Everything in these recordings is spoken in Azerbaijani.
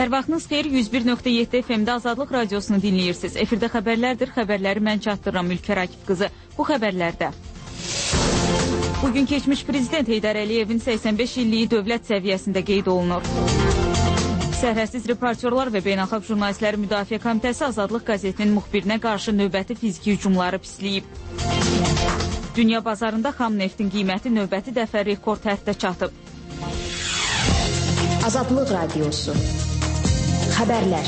Hər vaxtınız xeyir, 101.7 FM-də Azadlıq Radiosunu dinləyirsiniz. Efirdə xəbərlərdir, xəbərləri mən çatdırıram Ülkər Akif qızı. Bu xəbərlərdə. Bugün keçmiş prezident Heydər Əliyevin 85 illiyi dövlət səviyyəsində qeyd olunur. Sərhədsiz reportyorlar və Beynəlxalq Jurnalistləri Müdafiə Komitəsi Azadlıq qəzetinin müxbirinə qarşı növbəti fiziki hücumları pisləyib. Dünya bazarında xam neftin qiyməti növbəti dəfə rekord həddə çatıb. Azadlıq Radiosu. Xəbərlər.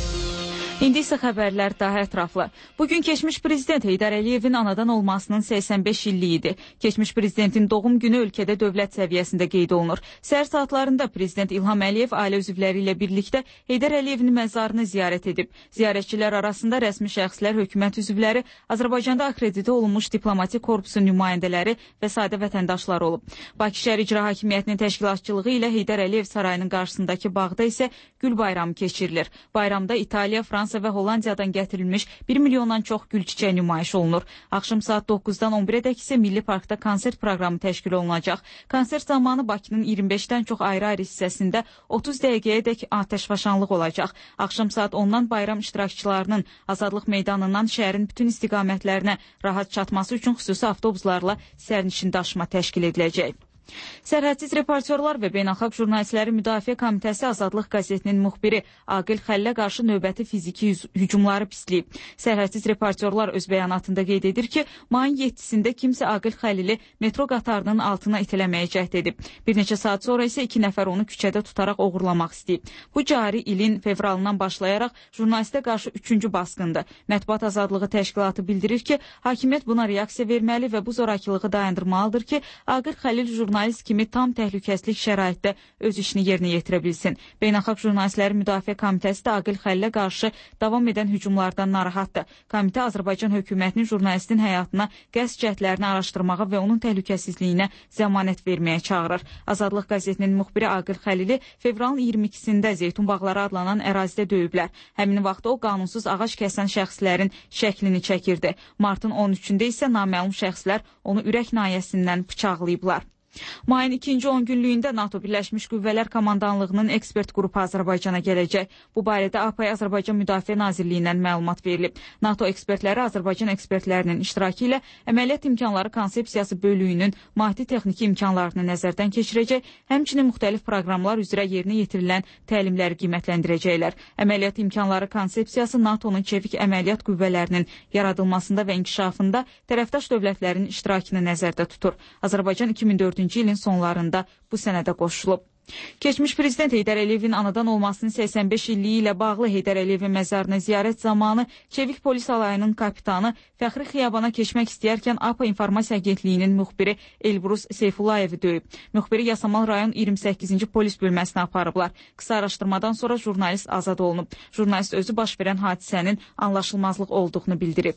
İndi isə xəbərlər daha ətraflı. Bugün keçmiş prezident Heydər Əliyevin anadan olmasının 85 illiyidir. Keçmiş prezidentin doğum günü ölkədə dövlət səviyyəsində qeyd olunur. Səhər saatlarında prezident İlham Əliyev ailə üzvləri ilə birlikdə Heydər Əliyevin məzarını ziyarət edib. Ziyarətçilər arasında rəsmi şəxslər, hökumət üzvləri, Azərbaycanda akkreditə olunmuş diplomatik korpusun nümayəndələri və sadə vətəndaşlar olub. Bakı Şəhər İcra Hakimiyyətinin təşkilatçılığı ilə Heydər Əliyev sarayının qarşısındakı bağda isə Gül bayramı keçirilir. Bayramda İtaliya, Fransa və Hollandiyadan gətirilmiş 1 milyondan çox gül çiçəyi nümayiş olunur. Axşam saat 9-dan 11-ə dək isə Milli Parkda konsert proqramı təşkil olunacaq. Konsert zamanı Bakının 25-dən çox ayrı-ayrı hissəsində 30 dəqiqəyə dək atəşfəşanlıq olacaq. Axşam saat 10-dan bayram iştirakçılarının Azadlıq meydanından şəhərin bütün istiqamətlərinə rahat çatması üçün xüsusi avtobuslarla sərnişin daşıma təşkil ediləcək. Sərhədsiz reportyorlar və Beynəlxalq Jurnalistləri Müdafiə Komitəsi Azadlıq qəzetinin müxbiri Aqil Xəllə qarşı növbəti fiziki hücumları pisləyib. Sərhədsiz reportyorlar öz bəyanatında qeyd edir ki, mayın 7-sində kimsə Aqil Xəlili metro qatarının altına itələməyə cəhd edib. Bir neçə saat sonra isə 2 nəfər onu küçədə tutaraq oğurlamaq istəyib. Bu cari ilin fevralından başlayaraq jurnalistə qarşı 3-cü basqındır. Mətbuat Azadlığı Təşkilatı bildirir ki, hakimiyyət buna reaksiya verməli və bu zorakılığı dayandırmalıdır ki, Aqil Xəlil jurnalist kimi tam təhlükəsizlik şəraitdə öz işini yerinə yetirə bilsin. Beynəlxalq Jurnalistləri Müdafiə Komitəsi də Aqil Xəllə qarşı davam edən hücumlardan narahatdır. Komitə Azərbaycan hökumətinin jurnalistin həyatına qəsd cəhdlərini araşdırmağa və onun təhlükəsizliyinə zəmanət verməyə çağırır. Azadlıq qəzetinin müxbiri Aqil Xəlili fevralın 22-sində Zeytunbağları adlanan ərazidə döyüblər. Həmin vaxtda o qanunsuz ağac kəsən şəxslərin şəklini çəkirdi. Martın 13-də isə naməlum şəxslər onu ürək nahiyəsindən bıçaqlayıblar. Mayın 2-ci 10 günlüyündə NATO Birləşmiş Qüvvələr Komandanlığının ekspert qrupu Azərbaycana gələcək. Bu barədə APAY Azərbaycan Müdafiə Nazirliyindən məlumat verilib. NATO ekspertləri Azərbaycan ekspertlərinin iştirakı ilə əməliyyat imkanları konsepsiyası bölüyünün maddi-texniki imkanlarını nəzərdən keçirəcək, həmçinin müxtəlif proqramlar üzrə yerinə yetirilən təlimləri qiymətləndirəcəklər. Əməliyyat imkanları konsepsiyası NATO'nun çevik əməliyyat qüvvələrinin yaradılmasında və inkişafında tərəfdaş dövlətlərin iştirakını nəzərdə tutur. Azərbaycan 2004 ilin sonlarında bu sənədə qoşulub. Keçmiş prezident Heydər Əliyevin anadan olmasının 85 illiyi ilə bağlı Heydər Əliyevin məzarına ziyarət zamanı Çevik Polis Alayının kapitanı Fəxri Xiyabana keçmək istəyərkən APA İnformasiya Agentliyinin müxbiri Elbrus Seyfullayevi döyüb. Müxbiri Yasamal rayon 28-ci polis bölməsinə aparıblar. Qısa araşdırmadan sonra jurnalist azad olunub. Jurnalist özü baş verən hadisənin anlaşılmazlıq olduğunu bildirib.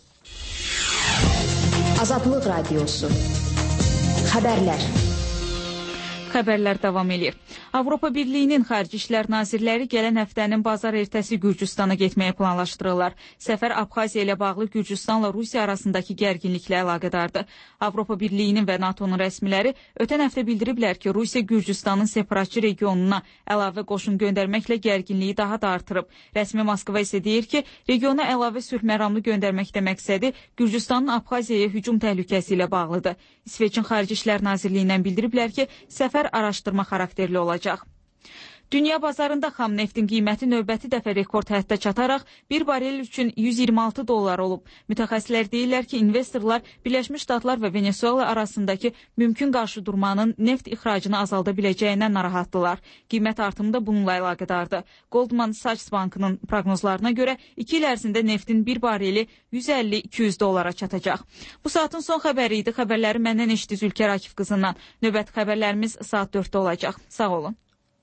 Azadlıq Radiosu. Xəbərlər. Xəbərlər davam edir. Avropa Birliyinin Xarici İşlər Nazirləri gələn həftənin bazar ertəsi Gürcüstana getməyə planlaşdırırlar. Səfər Abxaziya ilə bağlı Gürcüstanla Rusiya arasındakı gərginliklə əlaqədardır. Avropa Birliyinin və NATO'nun rəsmiləri ötən həftə bildiriblər ki, Rusiya Gürcüstanın separatçı regionuna əlavə qoşun göndərməklə gərginliyi daha da artırıb. Rəsmi Moskva isə deyir ki, regiona əlavə sülh məramlı göndərməkdə məqsədi Gürcüstanın Abxaziyaya hücum təhlükəsi ilə bağlıdır. İsveçin Xarici İşlər Nazirliyindən bildiriblər ki, səfər araşdırma xarakterli olacaq. Dünya bazarında xam neftin qiyməti növbəti dəfə rekord həddə çataraq 1 barel üçün $126 olub. Mütəxəssislər deyirlər ki, investorlar Birləşmiş Ştatlar və Venezuela arasındakı mümkün qarşıdurmanın neft ixracını azalda biləcəyindən narahatdılar. Qiymət artımı da bununla əlaqədardır. Goldman Sachs Bankının proqnozlarına görə 2 il ərzində neftin 1 bareli $150-200 çatacaq. Bu saatın son xəbəri idi. Xəbərləri məndən eşitdiniz Ülkər Akif qızından. Növbəti xəbərlərimiz saat 4-də olacaq. Sağ olun.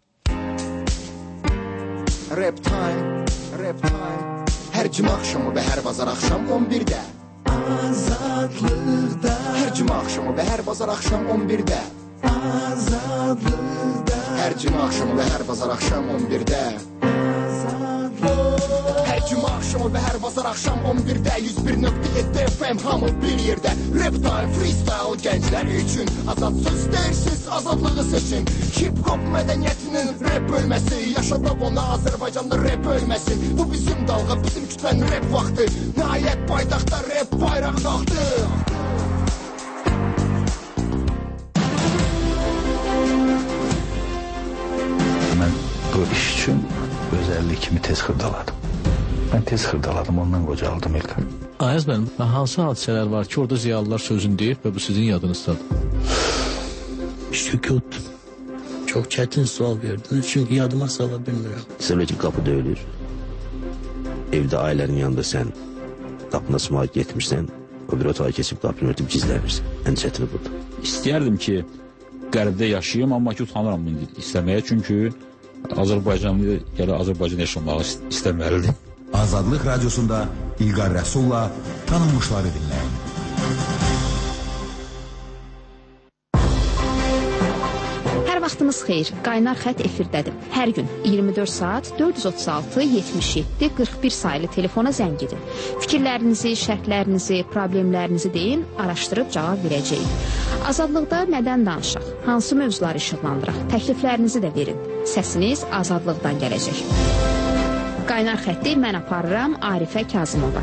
Rap time, rap time. Hər cümə axşamı və hər bazar axşam 11-də Azadlıqda. Hər cümə axşamı və hər bazar axşam 11-də Azadlıqda. Hər cümə axşamı və hər bazar axşam 11-də Azadlıqda. Hər cümə axşamı axşamı və hər bazar axşam 11-də 101.7 FM hamı bir yerdə. Rap time, freestyle gənclər üçün azad söz deyirsiz, azadlığı seçin. Hip-hop mədəniyyətinin rap bölməsi, yaşadaq ona Azərbaycanda rap ölməsin. Bu bizim dalğa, bizim kütlənin rap vaxtı. Nəhayət paytaxtda rap bayraq qalxdı. Mən bu iş üçün öz 50 kimi tez xırdaladım. Mən tez xırdaladım, ondan qocaldım İlqar. Ayaz mənim, hansı hadisələr var ki, orada ziyalılar sözünü deyib və bu sizin yadınızdadır? Sükut. Çox çətin sual verdiniz, çünki yadıma sala bilmirəm. Sırrı ki, qapı döyülür. Evdə ailənin yanında sən qapına sımağa getmirsən, o bir otağa keçib qapını örtüb gizlənirsən. Ən çətini budur. İstəyərdim ki, qərbdə yaşayayım, amma ki, utanıram bunu istəməyə, çünki Azərbaycanlı gələ Azərbaycan yaşamağı istəməlidir. Azadlıq Radiosunda İlqar Rəsulla tanınmışları dinləyin. Vaxtınız xeyir, Qaynar Xət efirdədir. Hər gün 24 saat 436 77 41 sayılı telefona zəng edin. Fikirlərinizi, şərtlərinizi, problemlərinizi deyin, araşdırıb cavab verəcəyik. Azadlıqda nədən danışaq? Hansı mövzuları işıqlandıraq? Təkliflərinizi də verin. Səsiniz azadlıqdan gələcək. Qaynar Xətti mən aparıram Arifə Kazımova.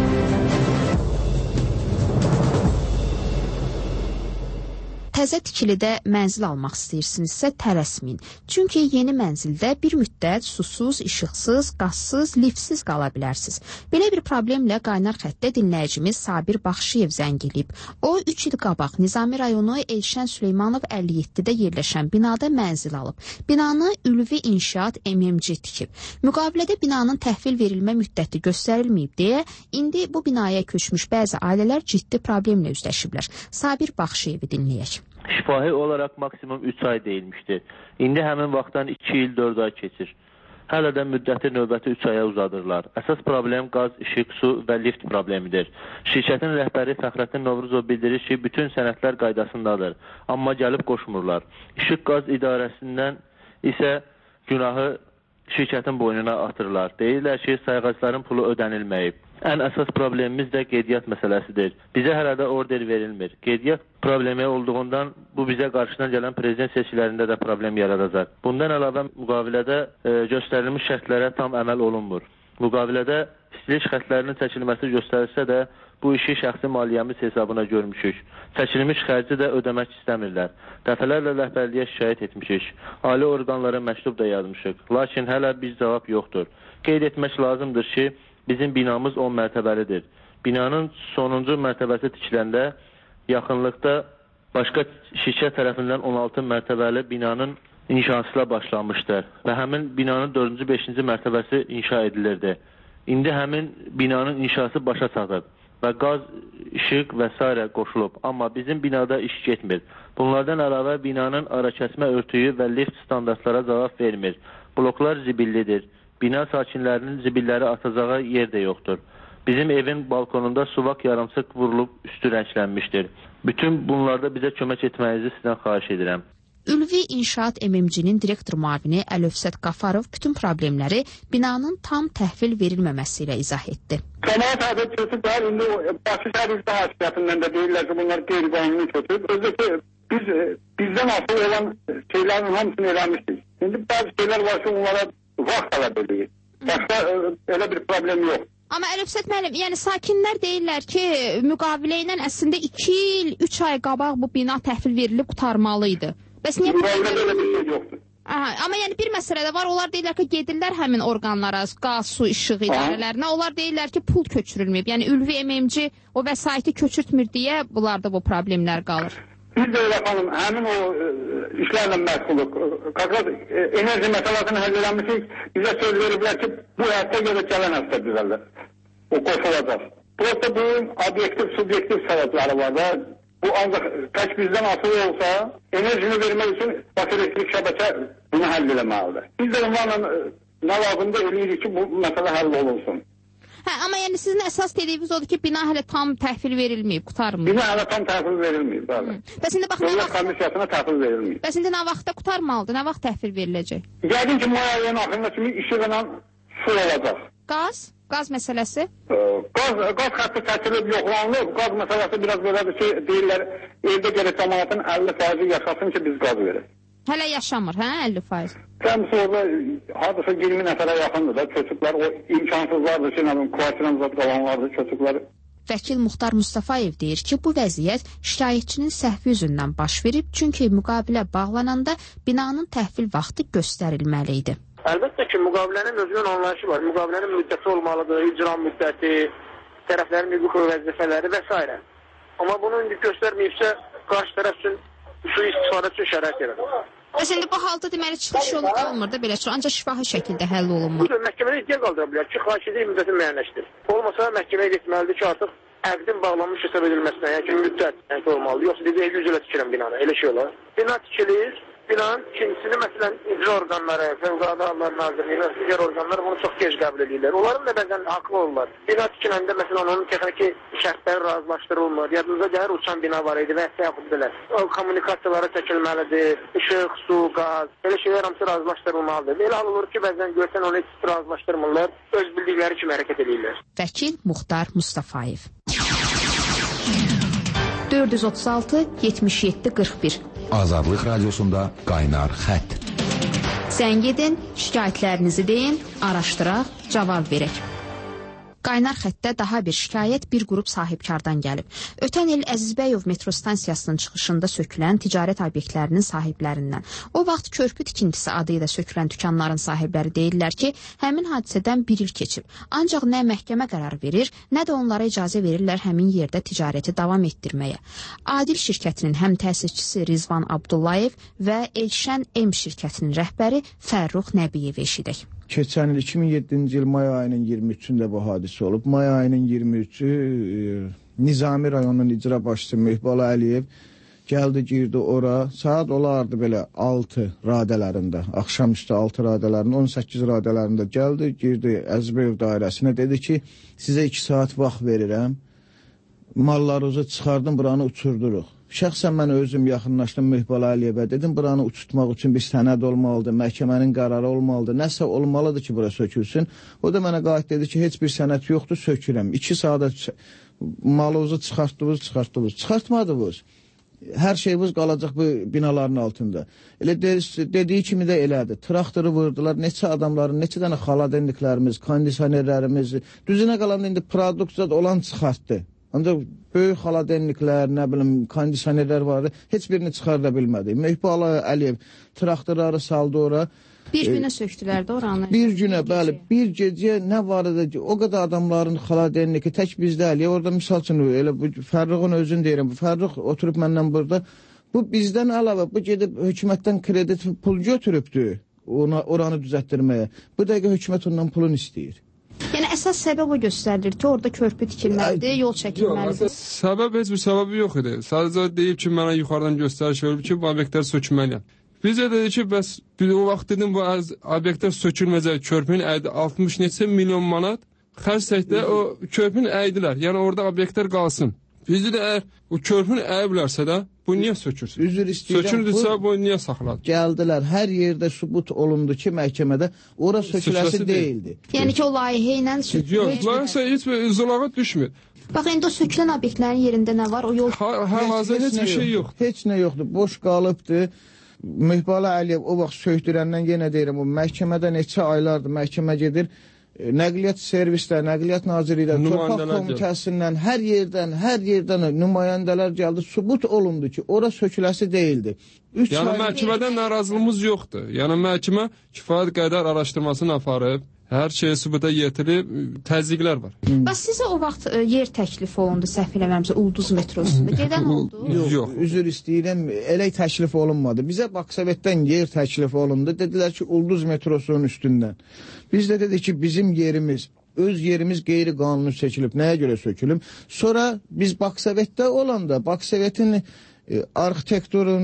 Təzə tikilidə mənzil almaq istəyirsinizsə tələsməyin. Çünki yeni mənzildə bir müddət susuz, işıqsız, qazsız, liftsiz qala bilərsiniz. Belə bir problemlə Qaynar Xəttdə dinləyicimiz Sabir Baxşıyev zəng edib. O 3 il qabaq Nizami rayonu Elşən Süleymanov 57-də yerləşən binada mənzil alıb. Binanı Ülvi İnşaat MMC tikib. Müqavilədə binanın təhvil verilmə müddəti göstərilməyib deyə indi bu binaya köçmüş bəzi ailələr ciddi problemlə üzləşiblər. Sabir Baxşıyevi dinləyək. Şifahi olaraq maksimum 3 ay deyilmişdi. İndi həmin vaxtdan 2 il 4 ay keçir. Hələ də müddəti növbəti 3 aya uzadırlar. Əsas problem qaz, işıq, su və lift problemidir. Şirkətin rəhbəri Fəxrəddin Novruzov bildirir ki, bütün sənədlər qaydasındadır. Amma gəlib qoşmurlar. İşıq qaz idarəsindən isə günahı şirkətin boynuna atırlar. Deyirlər ki, sayğacların pulu ödənilməyib. Ən əsas problemimiz də qeydiyyat məsələsidir. Bizə hələ də order verilmir. Qeydiyyat problemi olduğundan bu bizə qarşıdan gələn prezident seçkilərində də problem yaradacaq. Bundan əlavə müqavilədə göstərilmiş şərtlərə tam əməl olunmur. Müqavilədə istilik xətlərinin çəkilməsi göstərilsə də bu işi şəxsi maliyyəmiz hesabına görmüşük. Çəkilmiş xərci də ödəmək istəmirlər. Dəfələrlə rəhbərliyə şikayət etmişik. Ali orqanlara məktub da yazmışıq. Lakin hələ bir cavab yoxdur. Qeyd etmək lazımdır ki, bizim binamız 10 mərtəbəlidir. Binanın sonuncu mərtəbəsi tikiləndə yaxınlıqda başqa şirkət tərəfindən 16 mərtəbəli binanın inşasına başlanmışdır və həmin binanın 4-cü, 5-ci mərtəbəsi inşa edilirdi. İndi həmin binanın inşası başa çatıb və qaz, işıq və s. qoşulub. Amma bizim binada iş getmir. Bunlardan əlavə binanın arakəsmə örtüyü və lift standartlara cavab vermir. Bloklar zibillidir. Bina sakinlərinin zibilləri atacağı yer də yoxdur. Bizim evin balkonunda suvaq yarımçıq vurulub üstü rənglənmişdir. Bütün bunlarda bizə kömək etməyinizi sizdən xahiş edirəm. Ülvi İnşaat MMC-nin direktor müavini Əlövsət Qafarov bütün problemləri binanın tam təhvil verilməməsi ilə izah etdi. Cəmaət adı kötüdür. İndi başı şəhərdə hakimiyyətindən də deyirlər ki, bunlar qeyri-qanuni kötüdür. Özü bizdən asıl olan şeylərin hamısını eləmişdik. İndi bazı şeylər var ki, onlara vaxt tələb edir. Başqa elə bir problem yox. Amma Əlövsət müəllim, yəni sakinlər deyirlər ki, müqavilə ilə əslində 2 il, 3 ay qabaq bu bina təhvil verilib qurtarmalıydı. Bəs niyə müqavilədə elə bir şey yoxdur? Aha, amma yəni bir məsələ də var, onlar deyirlər ki, gedirlər həmin orqanlara, qaz, su, işıq idarələrinə, onlar deyirlər ki, pul köçürülməyib. Yəni Ülvi MMC o vəsaiti köçürtmür deyə bunlarda bu problemlər qalır. Biz də elə xanım, həmin o işlərlə məşğuluq. Enerji məsələsini həll eləmişik. Bizə söz veriblər ki, bu həftə görə gələn həftə düzəldir. O qoşulacaq. Prosta bunun obyektiv, subyektiv səbəbləri var da. Bu ancaq tək bizdən asılı olsa, enerjini vermək üçün baş elektrik şəbəkə bunu həll eləməlidir. Biz də onlarla nə lazımdır eləyirik ki, bu məsələ həll olunsun. Hə, amma yəni sizin əsas dediyiniz odur ki, bina hələ tam təhvil verilməyib, qurtarmır. Bina hələ tam təhvil verilməyib, bəli. Bəs indi bax, Dövlət komissiyasına təhvil verilməyib. Bəs indi nə vaxtda qurtarmalıdır, nə vaxt təhvil veriləcək? Yəqin ki, may ayının axırına kimi işıqla su olacaq. Qaz? Qaz məsələsi? Qaz xətti çəkilib, yoxlanılıb. Qaz məsələsi biraz belədir ki, deyirlər, evdə gələk cəmaatın 50% yaşasın ki, biz qaz verək. Hələ yaşamır, hə, 50%? Cəmsi orada hardasa 20 nəfərə yaxındır da, köçüklər, o imkansızlardır ki, kvartiramızda qalanlardır, köçüklər. Vəkil Muxtar Mustafayev deyir ki, bu vəziyyət şikayətçinin səhvi üzündən baş verib, çünki müqabilə bağlananda binanın təhvil vaxtı göstərilməli idi. Əlbəttə ki, müqavilənin özünün anlayışı var. Müqavilənin müddəti olmalıdır, icra müddəti, tərəflərin hüquq və vəzifələri və s. Amma bunu indi göstərməyibsə, qarşı tərəf üçün su istifadə üçün şərait yaradır. Bəs indi bu halda deməli çıxış yolu qalmır da belə çıxır, ancaq şifahi şəkildə həll olunmalı. Məhkəmədə iddia qaldıra bilər ki, xahiş edir müddəti müəyyənləşdir. Olmasa məhkəməyə getməlidir ki, artıq əqdin bağlanmış hesab edilməsinə, yəni ki, müddət olmalıdır. Yoxsa dedi, 50 ilə tikirəm binanı, elə şey olar. Bina tikilir, binanın ikincisini məsələn icra orqanları, Fövqəladə Hallar Nazirliyi və digər orqanlar bunu çox gec qəbul edirlər. Onların da bəzən haqlı olurlar. Bina tikiləndə məsələn onun texniki şərtləri razılaşdırılmır. Yadınıza gəlir, uçan bina var idi və yaxud belə. O kommunikasiyalara çəkilməlidir, işıq, su, qaz, belə şeylər hamısı razılaşdırılmalıdır. Elə hal olur ki, bəzən görsən onu heç razılaşdırmırlar, öz bildikləri kimi hərəkət edirlər. Vəkil Muxtar Mustafayev. 436 77 41 Azadlıq Radiosunda qaynar xətt. Zəng edin, şikayətlərinizi deyin, araşdıraq, cavab verək. Qaynar xəttdə daha bir şikayət bir qrup sahibkardan gəlib. Ötən il Əzizbəyov metro stansiyasının çıxışında sökülən ticarət obyektlərinin sahiblərindən. O vaxt körpü tikintisi adı ilə sökülən dükanların sahibləri deyirlər ki, həmin hadisədən bir il keçib. Ancaq nə məhkəmə qərar verir, nə də onlara icazə verirlər həmin yerdə ticarəti davam etdirməyə. Adil şirkətinin həm təsisçisi Rizvan Abdullayev və Elşən M şirkətinin rəhbəri Fərrux Nəbiyev eşidək. Keçən il 2007-ci il may ayının 23-də bu hadisə olub. May ayının 23-ü Nizami rayonunun icra başçısı Mehbala Əliyev gəldi, girdi ora. Saat olardı belə 6 radələrində, axşamüstü 6 radələrində, 18 radələrində gəldi, girdi Əzizbəyov dairəsinə. Dedi ki, sizə 2 saat vaxt verirəm, mallarınızı çıxardım, buranı uçurduruq. Şəxsən mən özüm yaxınlaşdım Mehbala Əliyevə, dedim, buranı uçutmaq üçün bir sənəd olmalıdır, məhkəmənin qərarı olmalıdır, nəsə olmalıdır ki, bura sökülsün. O da mənə qayıt dedi ki, heç bir sənəd yoxdur, sökürəm. 2 saata malınızı çıxartdınız, çıxartmadınız. Hər şeyimiz qalacaq bu binaların altında. Elə dediyi kimi də elədir. Traktoru vurdular, neçə adamların, neçə dənə xaladenliklərimiz, kondisionerlərimiz, düzünə qalan indi produksiya olan çıxartdı. Ancaq böyük xaladenliklər, nə bilim, kondisionerlər vardı, heç birini çıxarda bilmədi. Mehbala Əliyev traktorları saldı ora. Bir günə söktülər də oranı. Bir günə, bəli, bir gecəyə nə var idi ki, o qədər adamların xaladenliki tək bizdə Əliyev. Orada misal üçün, elə bu Fərruxun özünü deyirəm, bu Fərrux oturub məndən burada. Bu bizdən əlavə, bu gedib hökumətdən kredit pul götürübdür oranı düzətdirməyə. Bu dəqiqə hökumət ondan pulun istəyir. Yəni əsas səbəb o göstərilir ki, orada körpü tikilməlidir, yol çəkilməlidir. Səbəb heç bir səbəbi yox idi. Sadəcə deyib ki, mənə yuxarıdan göstəriş verilib ki, bu obyektlər sökülməliyəm. Bizə dedi ki, bəs o vaxt dedim, bu obyektlər sökülməyəcək, körpünün əydi 60 neçə milyon manat xərcəkdə o körpünü əydilər. Yəni orada obyektlər qalsın. Bizdə də əgər o körpünü əyiblərsə də, bu niyə sökürsün? Üzr istəyirəm. Sökürdüsə, bu niyə saxladı? Gəldilər, hər yerdə sübut olundu ki, məhkəmədə ora söküləsi deyildi. Yəni ki, o layihə ilə yox, layihə heç bir zolağa düşmür. Bax, indi o sökülən obyektlərin yerində nə var? O yol... Hal-hazır heç bir şey yoxdur. Heç nə yoxdur, boş qalıbdır. Mehbala Əliyev o vaxt söktürəndən yenə deyirəm, o məhkəmədə neçə aylardır məhkəmə gedir. Nəqliyyat servislər, Nəqliyyat Nazirliyi, Torpaq Komitəsindən, hər yerdən nümayəndələr gəldi. Sübut olundu ki, ora söküləsi deyildi. Yəni məhkəmədən narazılığımız yoxdur. Yəni məhkəmə kifayət qədər araşdırmasını aparıb, hər şeyi sübuta yetirib, təzyiqlər var. Bəs sizə o vaxt yer təklif olundu, səhv eləməmsə, Ulduz metrosunda. Gedən oldu? Yox, üzr istəyirəm, elə təklif olunmadı. Bizə Baksovetdən yer təklif olundu. Dedilər ki, Ulduz metrosunun üstündən. Biz də dedik ki, bizim yerimiz, öz yerimiz qeyri-qanuni seçilib. Nəyə görə sökülüb? Sonra biz Baksovetdə olanda, Baksovetin arxitekturun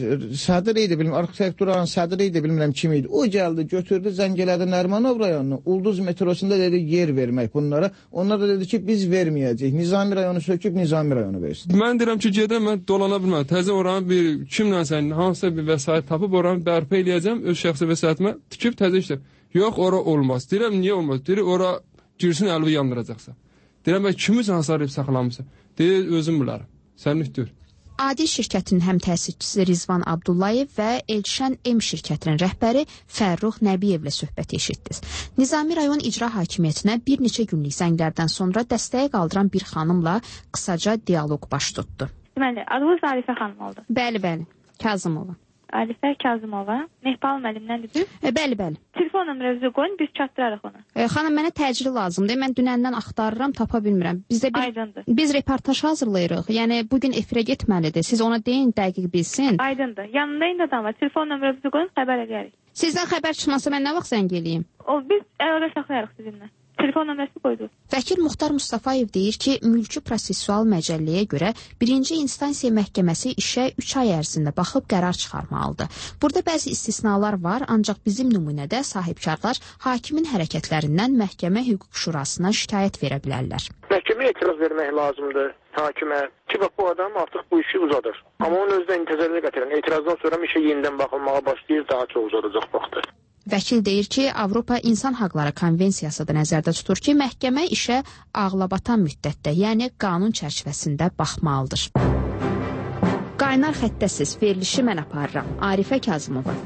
sədri idi, arxitekturanın sədri idi, bilmirəm kim idi. O gəldi, götürdü, zəng elədi Nərmanov rayonuna. Ulduz metrosunda dedi, yer vermək bunlara. Onlar da dedi ki, biz verməyəcəyik. Nizami rayonu söküb, Nizami rayonu versin. Mən deyirəm ki, gedəm, mən dolana bilməm. Təzə oranı bir, kimlə sən, hansısa bir vəsait tapıb oranı bərpa eləyəcəm, öz şəxsi vəsaitimə tikib təzə işlər. Yox, ora olmaz. Deyirəm, niyə olmaz? Deyir, ora girsin əlvi yandıracaqsa. Deyirəm, kimiz hasar edib saxlamısa? Deyir, özüm bilərəm. Sənlikdir. Adi şirkətinin həm təsisçisi Rizvan Abdullayev və Elşən M şirkətinin rəhbəri Fərrux Nəbiyevlə söhbət eşitdiniz. Nizami rayon icra hakimiyyətinə bir neçə günlük zənglərdən sonra dəstəyə qaldıran bir xanımla qısaca dialoq baş tutdu. Deməli, adınız Arifə xanım oldu. Bəli, Kazımova. Arifə Kazımova, Mehbal müəllimləndiniz? Bəli. Telefon nömrənizi qoyun, biz çatdırarıq onu. Xanım, mənə təcili lazımdır. Mən dünəndən axtarıram, tapa bilmirəm. Biz reportaj hazırlayırıq. Yəni, bugün efirə getməlidir. Siz ona deyin, dəqiq bilsin. Aydındır. Yanında indi adam var. Telefon nömrənizi qoyun, xəbər edərik. Sizdən xəbər çıxmasa mən nə vaxt zəng eləyim? Biz əlaqə saxlayarıq sizinlə. Telefon nömrəsi qoyduq. Vəkil Muxtar Mustafayev deyir ki, mülki prosessual məcəlləyə görə birinci instansiya məhkəməsi işə 3 ay ərzində baxıb qərar çıxarmalıdır. Burada bəzi istisnalar var, ancaq bizim nümunədə sahibkarlar hakimin hərəkətlərindən məhkəmə hüquq şurasına şikayət verə bilərlər. Məhkəməyə etiraz vermək lazımdır hakimə ki, bax, bu adam artıq bu işi uzadır. Amma onun özünə intizarlı gətirən etirazdan sonra işə yenidən baxılmağa başlayır, daha çox uzadacaq vaxtı. Vəkil deyir ki, Avropa İnsan Haqları Konvensiyası da nəzərdə tutur ki, məhkəmə işə ağlabatan müddətdə, yəni qanun çərçivəsində baxmalıdır. Qaynar xəttəsiz verilişi mən aparıram. Arifə Kazımova.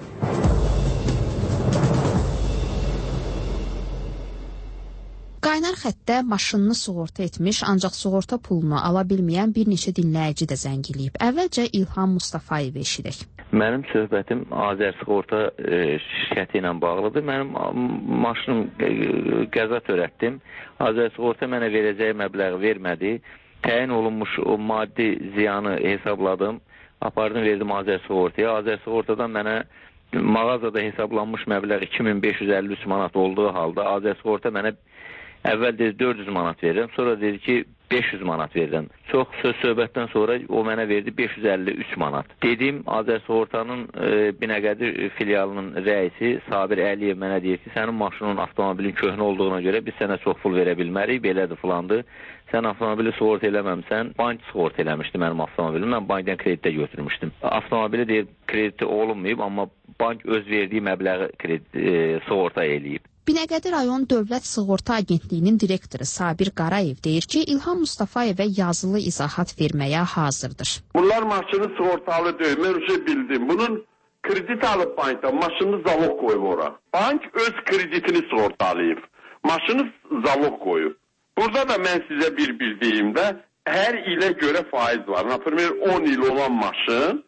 Qaynar xəttdə maşınını sığorta etmiş, ancaq sığorta pulunu ala bilməyən bir neçə dinləyici də zəng eləyib. Əvvəlcə İlham Mustafayev eşidək. Mənim söhbətim Azər Sığorta şirkəti ilə bağlıdır. Mənim maşınım qəza törətdim. Azər Sığorta mənə verəcəyi məbləği vermədi. Təyin olunmuş o maddi ziyanı hesabladım. Apardım, verdim Azər Sığortaya. Azər Sığortadan mənə mağazada hesablanmış məbləğ 2553 manat olduğu halda Azər Sığorta mənə əvvəl dedi 400 manat verirəm, sonra dedi ki 500 manat verirəm. Çox söhbətdən sonra o mənə verdi 553 manat. Dedim, Azər Sığortanın Binəqədi filialının rəisi Sabir Əliyev mənə deyir ki, sənin maşının, avtomobilin köhnə olduğuna görə biz sənə çox pul verə bilmərik, belədir filandır. Sən avtomobili sığorta eləməmsən, bank sığorta eləmişdi mənim avtomobilim, mən bankdan kreditdə götürmüşdüm. Avtomobili deyir, kreditdə olunmayıb, amma bank öz verdiyi məbləği sığorta eləyib. Binəqədi rayon Dövlət Sığorta Agentliyinin direktoru Sabir Qarayev deyir ki, İlham Mustafayevə yazılı izahat verməyə hazırdır. Bunlar maşını sığortalı deyil, mən bildim. Bunun kredit alıb bankdan, maşını zalog qoyub ora. Bank öz kreditini sığortalayıb, maşını zalog qoyub. Burada da mən sizə bir bildiyimdə hər ilə görə faiz var. Например, 10 il olan maşın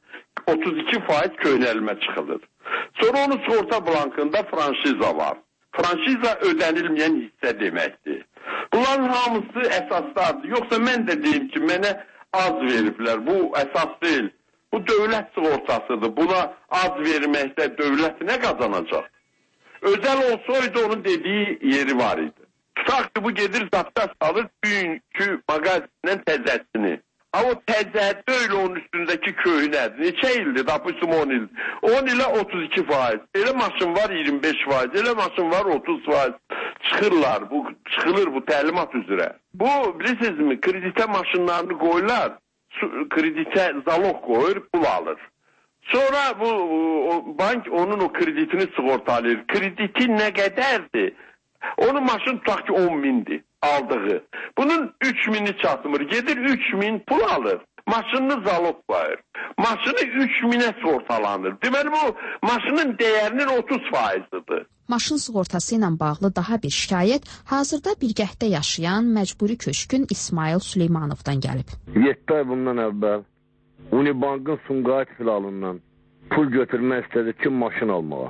32% köhnəlmə çıxılır. Sonra onun sığorta blankında franşiza var. Franşiza ödənilməyən hissə deməkdir. Bunların hamısı əsaslardır. Yoxsa mən də deyim ki, mənə az veriblər. Bu əsas deyil. Bu dövlət sığortasıdır. Buna az verməkdə dövlət nə qazanacaq? Özel olsaydı onun dediği yeri var idi. Tutaq ki, bu gedir zapta salır bugünkü magazindən təzəsini. Ama o təzə öyle onun üstündeki köhnədir. Neçə ildir? Tapışım 10 il. 10 ilə 32%. Elə maşın var 25%. Elə maşın var 30%. Çıxılır bu təlimat üzrə. Bu bilirsinizmi? Kreditə maşınlarını qoyurlar. Kreditə zalog qoyur, pul alır. Sonra bu bank onun o kreditini sığortalayır. Krediti nə qədərdir? Onun maşın tutaq ki 10 mindir aldığı. Bunun 3 mini çatmır. Gedir 3 min pul alır. Maşınını zalog qoyur. Maşını 3 minə sığortalanır. Deməli bu maşının dəyərinin 30%'idir. Maşın sığortası ilə bağlı daha bir şikayət hazırda Birgəhdə yaşayan məcburi köçkün İsmail Süleymanovdan gəlib. 7 ay bundan əvvəl Unibankın Sumqayıt filialından pul götürmək istədi ki, maşın almağa.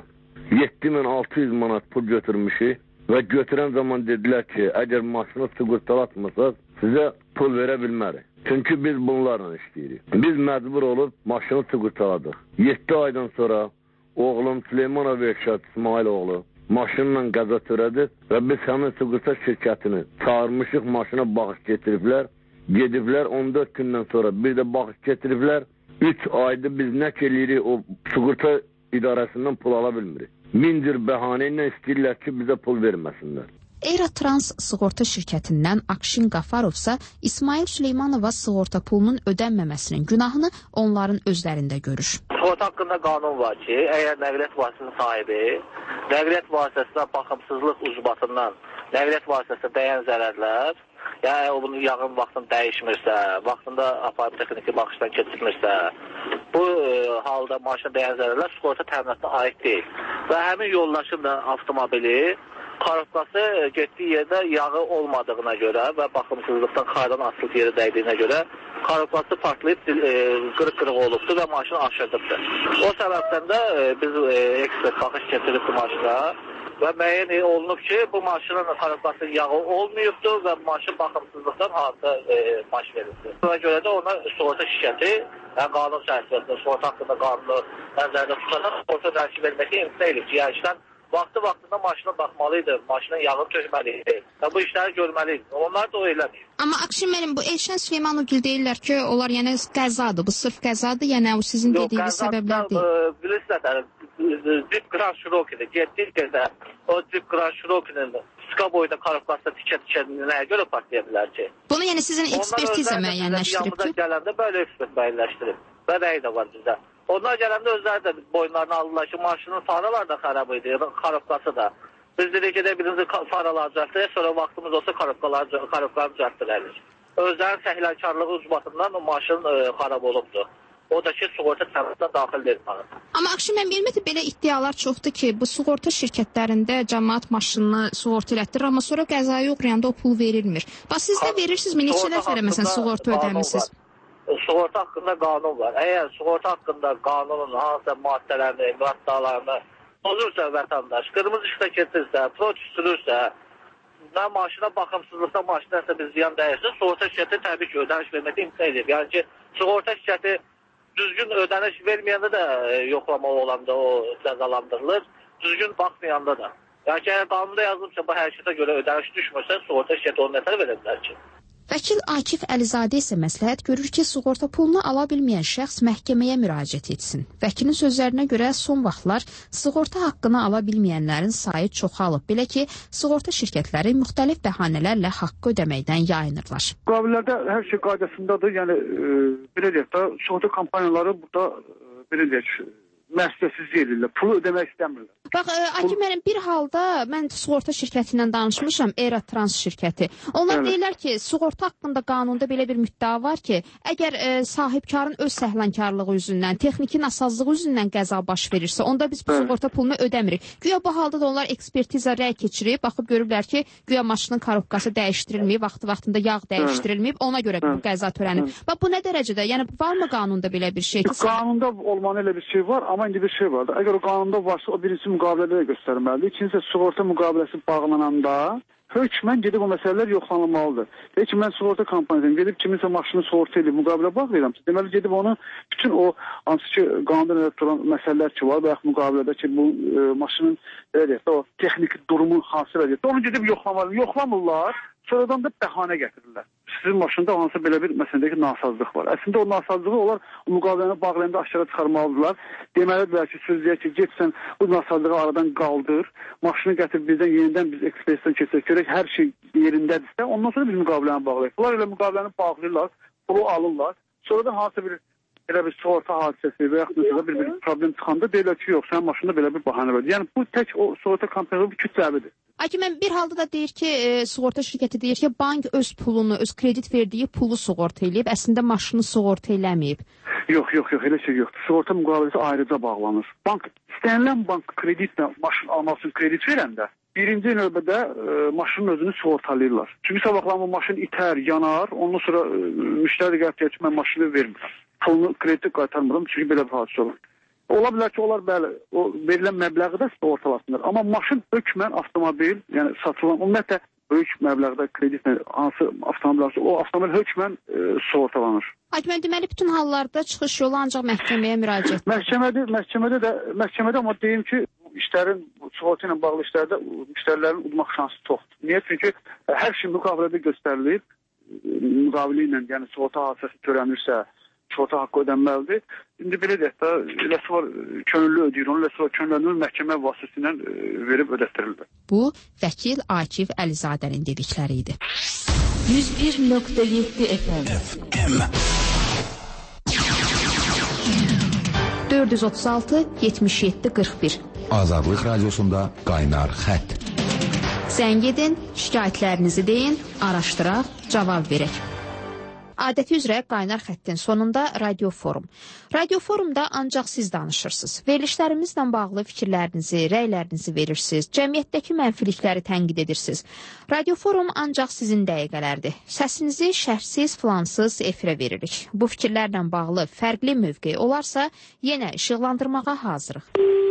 7600 manat pul götürmüşük və götürən zaman dedilər ki, əgər maşını sığortalatmasaq, sizə pul verə bilmərik. Çünki biz bunlarla işləyirik. Biz məcbur olub maşını sığortaladıq. 7 aydan sonra oğlum Süleymanov Eşat İsmail oğlu maşınla qəza törədi və biz həmin sığorta şirkətini çağırmışıq, maşına baxış getiriblər. Gediblər 14 gündən sonra bir də baxış getiriblər. 3 ayda biz nə eləyirik o sığorta idarəsindən pul ala bilmirik. Mindir bəhanə ilə istəyirlər ki, bizə pul verməsinlər. Eiratrans sığorta şirkətindən Akşin Qafarovsa İsmail Süleymanova sığorta pulunun ödənməməsinin günahını onların özlərində görür. Sığorta haqqında qanun var ki, əgər nəqliyyat vasitəsinin sahibi nəqliyyat vasitəsinə baxımsızlıq ucbatından nəqliyyat vasitəsində dəyən zərərlər, yəni o bunun yağın vaxtını dəyişmirsə, vaxtında aparıb texniki baxışdan keçirmirsə, bu halda maşına dəyən zərərlər sığorta təminatına aid deyil. Və həmin yoldaşın da avtomobili karobkası getdiyi yerdə yağı olmadığına görə və baxımsızlıqdan xaydan asılı yeri dəydiyinə görə karobkası partlayıb qırıq-qırıq olubdur və maşını aşırdıbdır. O səbəbdən də biz ekspert baxış keçirib bu maşına və müəyyən olunub ki, bu maşının karobkasının yağı olmayıbdır və maşın baxımsızlıqdan hadisə baş verildi. Buna görə də ona sığorta şirkəti, yəni qanun çərçivəsində, sığorta haqqında qanunu nəzərdə tutaraq sığorta ödənişi verməkə imtina edib ki, yəni işlən vaxtı-vaxtında maşına baxmalıydı, maşının yağını tökməliydi və bu işləri görməliydi. Onlar da o eləmir. Amma Akşin müəllim, bu Elşən Süleymanogil deyirlər ki, onlar yəni qəzadır, bu sırf qəzadır, yəni o sizin dediyiniz səbəblər deyil. Bilirsiniz, Jeep Grand Cherokee-dir. Getdiyi yerdə o Jeep Grand Cherokee-nin ska boyda karobkasında tikə-tikə nəyə görə partlaya bilər ki? Bunu yəni sizin ekspertiza müəyyənləşdirib ki? Yanımıza gələndə belə ekspert müəyyənləşdirib və rəy də var bizdə. Onlar gələndə özləri də boyunlarını alırlar ki, maşının faralar da xarab idi, ya da karobkası da. Biz dedik ki, birinci faraları düzəltdirək, sonra vaxtımız olsa karobkaları düzəltdirərik. Özlərinin səhlənkarlığı ucbatından o maşın xarab olubdur. O da ki, sığorta təminatına daxil deyil. Amma Akşin müəllim, ümumiyyətlə belə iddialar çoxdur ki, bu sığorta şirkətlərində cəmaət maşınını sığorta elətdirir, amma sonra qəzaya uğrayanda o pul verilmir. Bax, siz də verirsinizmi? Neçə nəfərə məsələn sığorta ödəmisiniz? Sığorta haqqında qanun var. Əgər sığorta haqqında qanunun hansısa maddələrini, müraddalarını pozursa vətəndaş, qırmızı işlə keçirsə, protest sürürsə, nə maşına baxımsızlıqda maşinəsə bir ziyan dəyirsə, sığorta şirkəti təbii ki, ödəniş verməkdə imtina edir. Yəni ki, sığorta şirkəti düzgün ödəniş verməyəndə də yoxlama olanda o cəzalandırılır, düzgün baxmayanda da. Yəni ki, əgər qanunda yazılıbsa bu hərəkətə görə ödəniş düşmürsə, sığorta şirkəti onu nətər verə bilər ki? Vəkil Akif Əlizadə isə məsləhət görür ki, sığorta pulunu ala bilməyən şəxs məhkəməyə müraciət etsin. Vəkilin sözlərinə görə son vaxtlar sığorta haqqını ala bilməyənlərin sayı çoxalıb. Belə ki, sığorta şirkətləri müxtəlif bəhanələrlə haqqı ödəməkdən yayınırlar. Müqavilələrdə hər şey qaydasındadır. Yəni belə deyək də, sığorta kompaniyaları burada belə deyək, məsuliyyətsiz edirlər, pulu ödəmək istəmirlər. Bax, Akif müəllim, bir halda mən sığorta şirkəti ilə danışmışam, Era Trans şirkəti. Onlar deyirlər ki, sığorta haqqında qanunda belə bir müddəa var ki, əgər sahibkarın öz səhlənkarlığı üzündən, texniki nasazlığı üzündən qəza baş verirsə, onda biz bu sığorta pulunu ödəmirik. Güya bu halda da onlar ekspertiza rəy keçirib, baxıb görüblər ki, güya maşının karobkası dəyişdirilməyib, vaxtında yağ dəyişdirilməyib, ona görə bu qəza törənib. Bax, bu nə dərəcədə? Yəni, varmı qanunda belə bir şey? Qanunda olmanı elə bir şey var, amma indi bir şey var da. Əgər o qanunda varsa, o birincisi müqavilədə də göstərməlidir. İkincisi, sığorta müqaviləsi bağlananda hökmən gedib o məsələlər yoxlanılmalıdır. Deyək ki, mən sığorta kompaniyasından gedib kiminsə maşını sığorta edib müqavilə bağlayıram. Deməli, gedib onu bütün o hansı ki, qanunda turan məsələlər ki var və yaxud müqavilədə ki, bu maşının o texniki durumu hansı vəziyyətdə, onu gedib yoxlamalıyım. Yoxlamırlar, sonradan da bəhanə gətirirlər. Sizin maşında hansısa belə bir məsələdəki nasazlıq var. Əslində o nasazlığı onlar müqaviləni bağlayanda aşağı çıxarmalıdırlar. Deməlidirlər ki, söz deyək ki, getsən bu nasazlığı aradan qaldır, maşını gətir bizdən yenidən biz ekspresdən keçək, görək hər şey yerindədirsə, ondan sonra biz müqaviləni bağlayaq. Bunlar elə müqaviləni bağlayırlar, pulu alırlar. Sonradan hansısa bir elə bir sığorta hadisəsi və yaxud bir problem çıxanda deyirlər ki, yox, sənin maşında belə bir bəhanə var. Yəni bu tək o sığorta kompaniyası kütləvidir. Akif, mən bir halda da deyir ki, sığorta şirkəti deyir ki, bank öz pulunu, öz kredit verdiyi pulu sığorta eləyib, əslində maşını sığorta eləməyib. Yox, elə şey yoxdur. Sığorta müqaviləsi ayrıca bağlanır. Bank, istənilən bank kreditlə maşın almaq üçün kredit verəndə, birinci növbədə maşının özünü sığortalayırlar. Çünki sabahlanma maşın itər, yanar, ondan sonra müştəri gəlib ki, mən maşını vermirəm. Pulunu krediti qaytarmıram, çünki belə bir hadisə olur. Ola bilər ki, onlar bəli, o verilən məbləği də sığortalasınlar. Amma maşın hökmən avtomobil, yəni satılan, ümumiyyətlə böyük məbləğdə kreditlə hansı avtomobil alırsa, o avtomobil hökmən sığortalanır. Akif, deməli bütün hallarda çıxış yolu ancaq məhkəməyə müraciət. Məhkəmədə amma deyim ki, işlərin sığorta ilə bağlı işlərdə müştərilərin udmaq şansı çoxdur. Niyə? Çünki hər şey müqavilədə göstərilir. Müqavili ilə, yəni sığorta hadisəsi törənirsə, sığorta haqqı ödənməlidir. İndi belə deyək də, elə sonra könüllü ödəyir, onu elə sonra könüllü məhkəmə vasitəsilə verib ödətdirirlər. Bu, vəkil Akif Əlizadənin dedikləri idi. 101.7 FM 436 77 41 Azadlıq Radiosunda Qaynar Xətt. Zəng edin, şikayətlərinizi deyin, araşdıraq, cavab verək. Adəti üzrə qaynar xəttin sonunda Radio Forum. Radio Forumda ancaq siz danışırsınız. Verilişlərimizlə bağlı fikirlərinizi, rəylərinizi verirsiniz. Cəmiyyətdəki mənfilikləri tənqid edirsiniz. Radio Forum ancaq sizin dəqiqələrdir. Səsinizi şərhsiz, filansız efirə veririk. Bu fikirlərlə bağlı fərqli mövqe olarsa, yenə işıqlandırmağa hazırıq.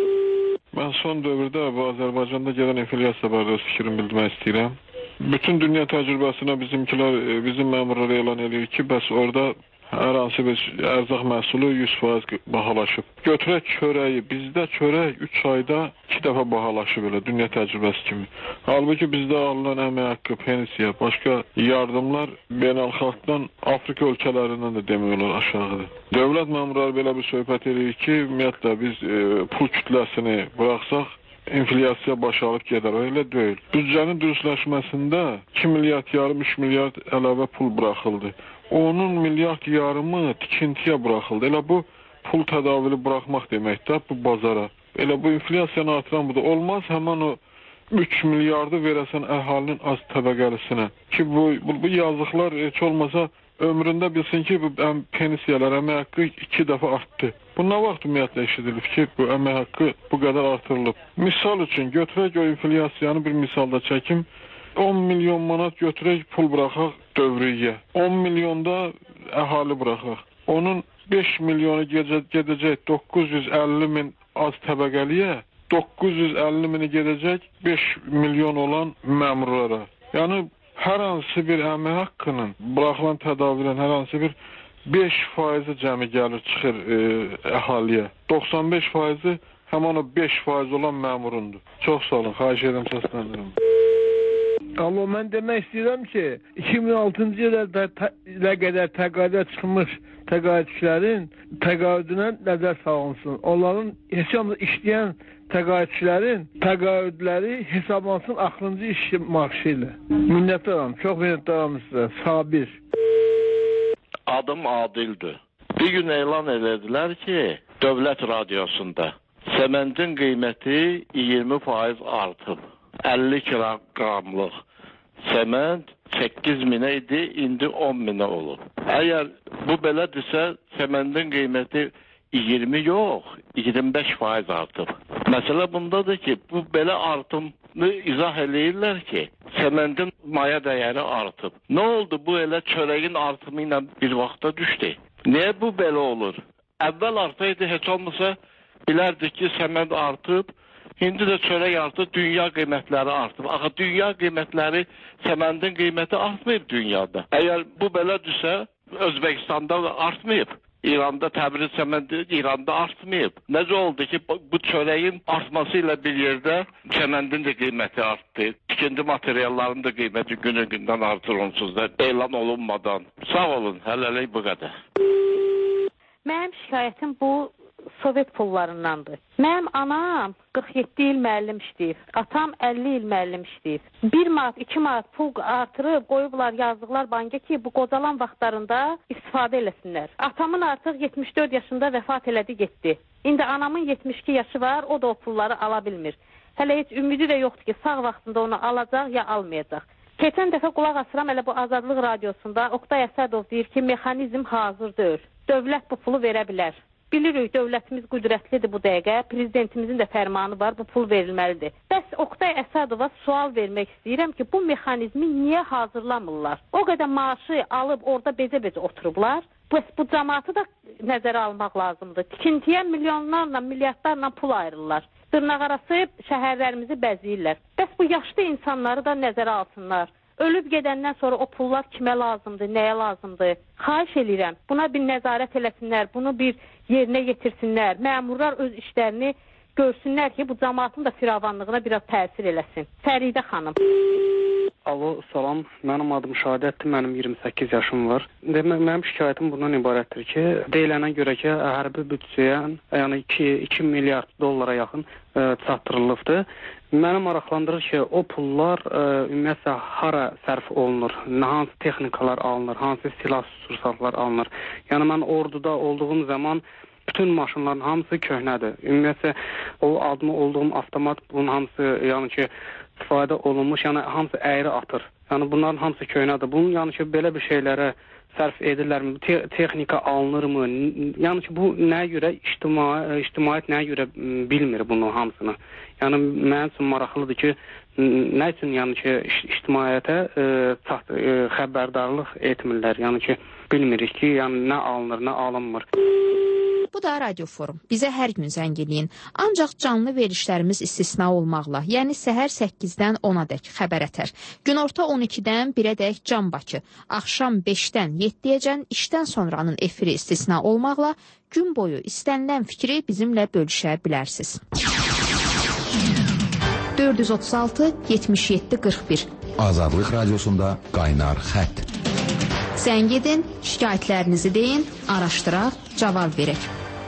Mən son dövrdə bu Azərbaycanda gələn enflyasiya barədə öz fikrimi bildirmək istəyirəm. Bütün dünya təcrübəsinə bizim məmurlar elan edir ki, bəs orada hər hansı bir ərzaq məhsulu 100% bahalaşıb. Götürək çörəyi, bizdə çörək 3 ayda 2 dəfə bahalaşıb elə dünya təcrübəsi kimi. Halbuki bizdə alınan əmək haqqı, pensiya, başqa yardımlar beynəlxalqdan Afrika ölkələrindən də demək olar aşağıdır. Dövlət məmurları belə bir söhbət edir ki, ümumiyyətlə biz pul kütləsini buraxsaq, enflyasiya başalıb gedər, elə deyil. Büdcənin dürüstləşməsində 2 milyard yarım, 3 milyard əlavə pul buraxıldı. Onun milyard yarımı tikintiyə buraxıldı. Elə bu pul tədavülü buraxmaq deməkdir bu bazara. Elə bu enflyasiyanı artıran budur. Olmaz həmən o 3 milyardı verəsən əhalinin az təbəqəlisinə. Ki bu yazıqlar heç olmasa ömründə bilsin ki, bu pensiyalar, əmək haqqı 2 dəfə artdı. Bu nə vaxt ümumiyyətlə eşidilib ki, bu əmək haqqı bu qədər artırılıb? Misal üçün, götürək o enflyasiyanı bir misalda çəkim. 10 milyon manat götürək, pul buraxaq dövriyyə. 10 milyonda əhali buraxaq. Onun 5 milyonu gedəcək 950 min az təbəqəliyə, 950 mini gedəcək 5 milyon olan məmurlara. Yəni, hər hansı bir əmək haqqının buraxılan tədavülən hər hansı bir 5% cəmi gəlir çıxır əhaliyə. 95% həman o 5% olan məmurundur. Çox sağ olun, xahiş edirəm, səsləndirim. Amma mən demək istəyirəm ki, 2006-cı ilə qədər təqaüdə çıxmış təqaüdçülərin təqaüdünə nəzər salınsın. Onların heç olmasa işləyən təqaüdçülərin təqaüdləri hesablansın axırıncı iş maaşı ilə. Minnətdaram, çox minnətdaram sizə. Sabir. Adım Adildir. Bir gün elan edildilər ki, dövlət radiosunda səməndin qiyməti 20% artıb. 50 kiloqramlıq səmənd 8 minə idi, indi 10 minə olub. Əgər bu belədirsə, səməndin qiyməti 20 yox, 25% artıb. Məsələ bundadır ki, bu belə artımını izah eləyirlər ki, səməndin maya dəyəri artıb. Nə oldu bu elə çörəyin artımı ilə bir vaxta düşdü? Niyə bu belə olur? Əvvəl artsaydı heç olmasa bilərdik ki, səmənd artıb, indi də çörək artıb, dünya qiymətləri artıb. Axı dünya qiymətləri, səməndin qiyməti artmayıb dünyada. Əgər bu belədirsə, Özbəkistanda artmayıb. İranda Təbriz səməndi İranda artmayıb. Necə oldu ki, bu çörəyin artması ilə bir yerdə səməndin də qiyməti artdı. Tikinti materiallarının da qiyməti günü-gündən artır onsuz da elan olunmadan. Sağ olun, hələlik bu qədər. Mənim şikayətim bu Sovet pullarındandır. Mənim anam 47 il müəllim işləyib, atam 50 il müəllim işləyib. 1 manat, 2 manat pul artırıb, qoyublar, yazdıqlar banka ki, bu qocalan vaxtlarında istifadə eləsinlər. Atamın artıq 74 yaşında vəfat elədi, getdi. İndi anamın 72 yaşı var, o da o pulları ala bilmir. Hələ heç ümidi də yoxdur ki, sağ vaxtında onu alacaq ya almayacaq. Keçən dəfə qulaq asıram elə bu Azadlıq radiosunda Oqtay Əsədov deyir ki, mexanizm hazır deyil. Dövlət bu pulu verə bilər. Bilirik, dövlətimiz qüdrətlidir bu dəqiqə, prezidentimizin də fərmanı var, bu pul verilməlidir. Bəs Oqtay Əsədova sual vermək istəyirəm ki, bu mexanizmi niyə hazırlamırlar? O qədər maaşı alıb orada becə-becə oturublar, bəs bu cəmaatı da nəzərə almaq lazımdır. Tikintiyə milyonlarla, milyardlarla pul ayırırlar. Dırnaqarası şəhərlərimizi bəzəyirlər. Bəs bu yaşlı insanları da nəzərə alsınlar. Ölüb gedəndən sonra o pullar kimə lazımdır, nəyə lazımdır? Xahiş edirəm, buna bir nəzarət eləsinlər, bunu bir yerinə yetirsinlər. Məmurlar öz işlərini görsünlər ki, bu cəmaatın da firavanlığına biraz təsir eləsin. Fəridə xanım. Alo, salam. Mənim adım Şahadətdir, mənim 28 yaşım var. Mənim şikayətim bundan ibarətdir ki, deyilənə görə ki, hərbi büdcəyə, yəni 2 milyard dollara yaxın çatdırılıbdır. Məni maraqlandırır ki, o pullar ümumiyyətlə hara sərf olunur, hansı texnikalar alınır, hansı silah sursatlar alınır. Yəni mən orduda olduğum zaman bütün maşınların hamısı köhnədir. Ümumiyyətlə o adımı olduğum avtomat bunun hamısı yəni ki istifadə olunmuş, yəni hamısı əyri atır. Yəni bunların hamısı köhnədir. Bunun yəni ki belə bir şeylərə sərf edirlərmi? Texnika alınırmı? Yəni ki bu nəyə görə ictimaiyyət nəyə görə bilmir bunun hamısını? Yəni mənim üçün maraqlıdır ki, nə üçün yəni ki ictimaiyyətə xəbərdarlıq etmirlər? Yəni ki bilmirik ki, yəni nə alınır, nə alınmır. Bu da Radio Forum. Bizə hər gün zəng eləyin. Ancaq canlı verilişlərimiz istisna olmaqla, yəni səhər 8-dən 10-a dək xəbər ətər. Günorta 12-dən 1-ə dək Can Bakı, axşam 5-dən 7-yəcən işdən sonranın efiri istisna olmaqla gün boyu istənilən fikri bizimlə bölüşə bilərsiniz. 436 77 41 Azadlıq Radiosunda Qaynar Xətt. Zəng edin, şikayətlərinizi deyin, araşdıraq, cavab verək.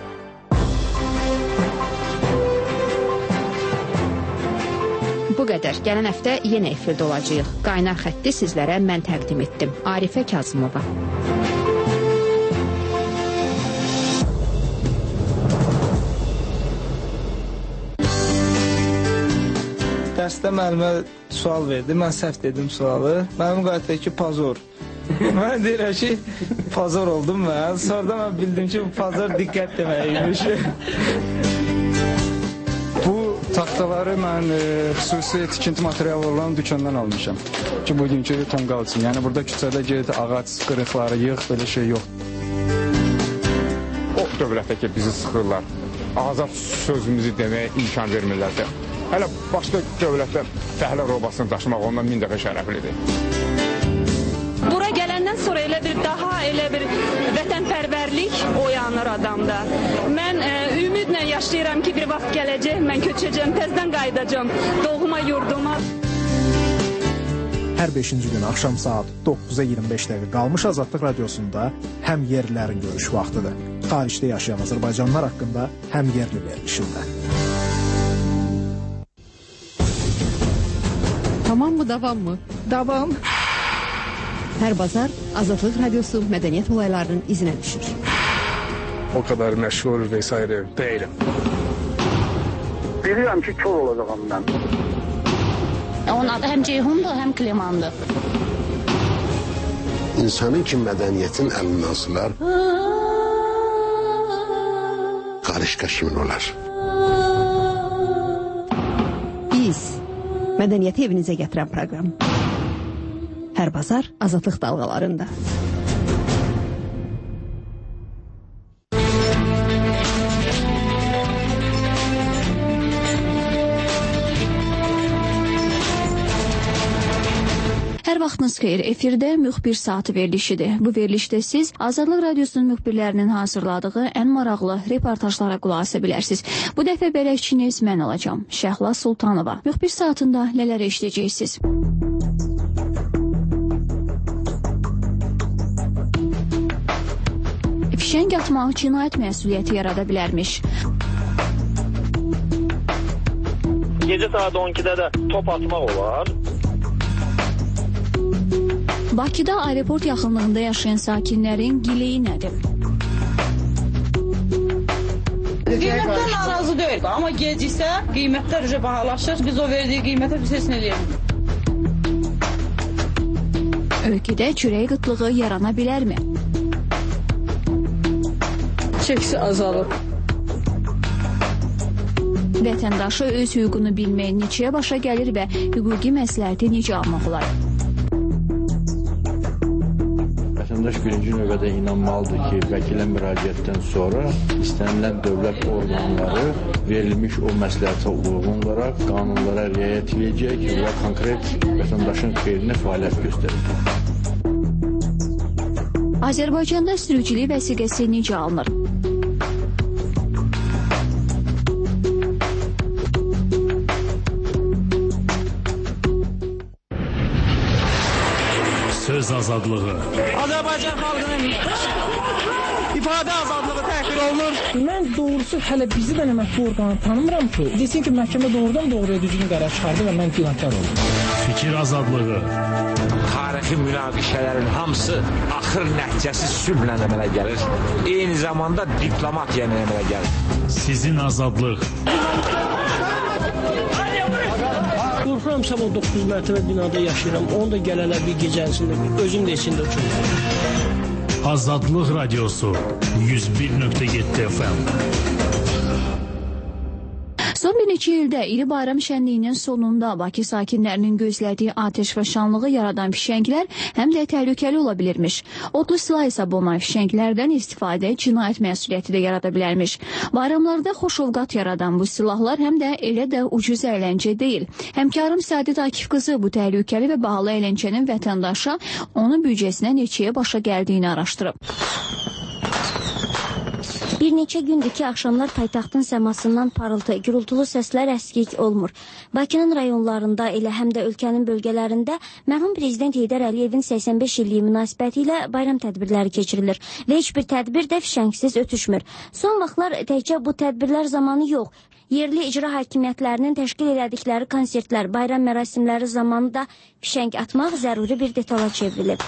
Bu qədər. Gələn həftə yenə efirdə olacağıq. Qaynar Xətti sizlərə mən təqdim etdim. Arifə Kazımova. Dərsdə müəllimə sual verdi. Mən səhv dedim sualı. Mənim qayıtdı ki, pazor. Mən deyirəm ki, pazor oldum mən. Sonra mən bildim ki, pazor diqqət deməkmiş. Bu taxtaları mən xüsusi tikinti materialı olan dükkandan almışam. Ki, bugünkü tonqal üçün. Yəni, burada küçədə get, ağac qırıqları yığ, belə şey yox. O dövlətdə ki, bizi sıxırlar. Azad sözümüzü deməyə imkan vermirlərsə. Hələ başqa dövlətdə fəhlə robasını daşımaq ondan 1000 dəfə şərəflidir. Bura gələndən sonra elə bir vətənpərvərlik oyanır adamda. Mən ümidlə yaşayıram ki, bir vaxt gələcək, mən köçəcəm, təzdən qayıdacam doğma yurduma. Hər 5-ci gün axşam saat 9-a 25 dəqiqə qalmış Azadlıq Radiosunda həm yerlilərin görüş vaxtıdır. Xaricdə yaşayan Azərbaycanlılar haqqında həm yerli verilişində. Tamam mı, davam mı? Davam. Hər bazar Azadlıq Radiosu mədəniyyət olaylarının izinə düşür. O kadar məşhur vesaire deyiləm. Bilirəm ki, kör olacağım mən. Onun adı həm Ceyhundur, həm Klimandır. İnsanın ki, mədəniyyətin əlindən asılar, qarışqa kimin olar? Biz, mədəniyyəti evinizə gətirən proqram. Hər bazar Azadlıq dalğalarında. Hər vaxtınız xeyir. Efirdə müxbir saatı verilişidir. Bu verilişdə siz Azadlıq Radiosunun müxbirlərinin hazırladığı ən maraqlı reportajlara qulaq asa bilərsiniz. Bu dəfə bələdçiniz mən olacağam. Şəhla Sultanova. Müxbir saatında nələr eşidəcəksiniz? Fişəng atmaq cinayət məsuliyyəti yarada bilərmiş. Gecə saat 12-də də top atmaq olar. Bakıda aeroport yaxınlığında yaşayan sakinlərin gileyi nədir? Qiymətdən narazı deyil, amma geciksə qiymətlər bahalaşır. Biz o verdiyi qiymətə biz heç nə deyirik. Ölkədə çörək qıtlığı yarana bilərmi? Çəkisi azalır. Vətəndaşı öz hüququnu bilmək neçəyə başa gəlir və hüquqi məsləhəti necə almaq olar? Vətəndaş birinci növbədə inanmalıdır ki, vəkilə müraciətdən sonra istənilən dövlət orqanları verilmiş o məsləhətə uyğun olaraq qanunlara riayət edəcək və konkret vətəndaşın xeyrinə fəaliyyət göstərəcək. Azərbaycanda sürücülük vəsiqəsi necə alınır? Söz söz azadlığı. Azərbaycan xalqının ifadə azadlığı təhqir olunur. Mən doğrusu hələ bizi də məhkəmə orqanı tanımıram ki, desin ki, məhkəmə doğrudan doğruya düzgün qərar çıxardı və mən günahkar oldum. Fikir azadlığı. Tarixi münaqişələrin hamısı axır nəticəsi sülhlə əmələ gəlir. Eyni zamanda diplomatiya ilə əmələ gəlir. Sizin azadlıq. Qorxuram, sabah 9 mərtəbə binada yaşayıram. Onu da gələnə bir gecəsində, özüm də içində uçurum. Azadlıq Radiosu 101.7 FM. Son bir neçə ildə iri bayram şənliyinin sonunda Bakı sakinlərinin gözlədiyi atəşfəşanlığı yaradan fişənglər həm də təhlükəli ola bilirmiş. Odlu silah hesab olunan fişənglərdən istifadə cinayət məsuliyyəti də yarada bilərmiş. Bayramlarda xoşovqat yaradan bu silahlar həm də elə də ucuz əyləncə deyil. Həmkarım Səadət Akif qızı bu təhlükəli və bahalı əyləncənin vətəndaşa onun büdcəsinə neçəyə başa gəldiyini araşdırıb. Bir neçə gündür ki, axşamlar paytaxtın səmasından parıltı, gürültülü səslər əskik olmur. Bakının rayonlarında, elə həm də ölkənin bölgələrində mərhum prezident Heydər Əliyevin 85 illiyi münasibəti ilə bayram tədbirləri keçirilir və heç bir tədbir də fişəngsiz ötüşmür. Son vaxtlar təkcə bu tədbirlər zamanı yox, yerli icra hakimiyyətlərinin təşkil elədikləri konsertlər, bayram mərasimləri zamanı da fişəng atmaq zəruri bir detala çevrilib.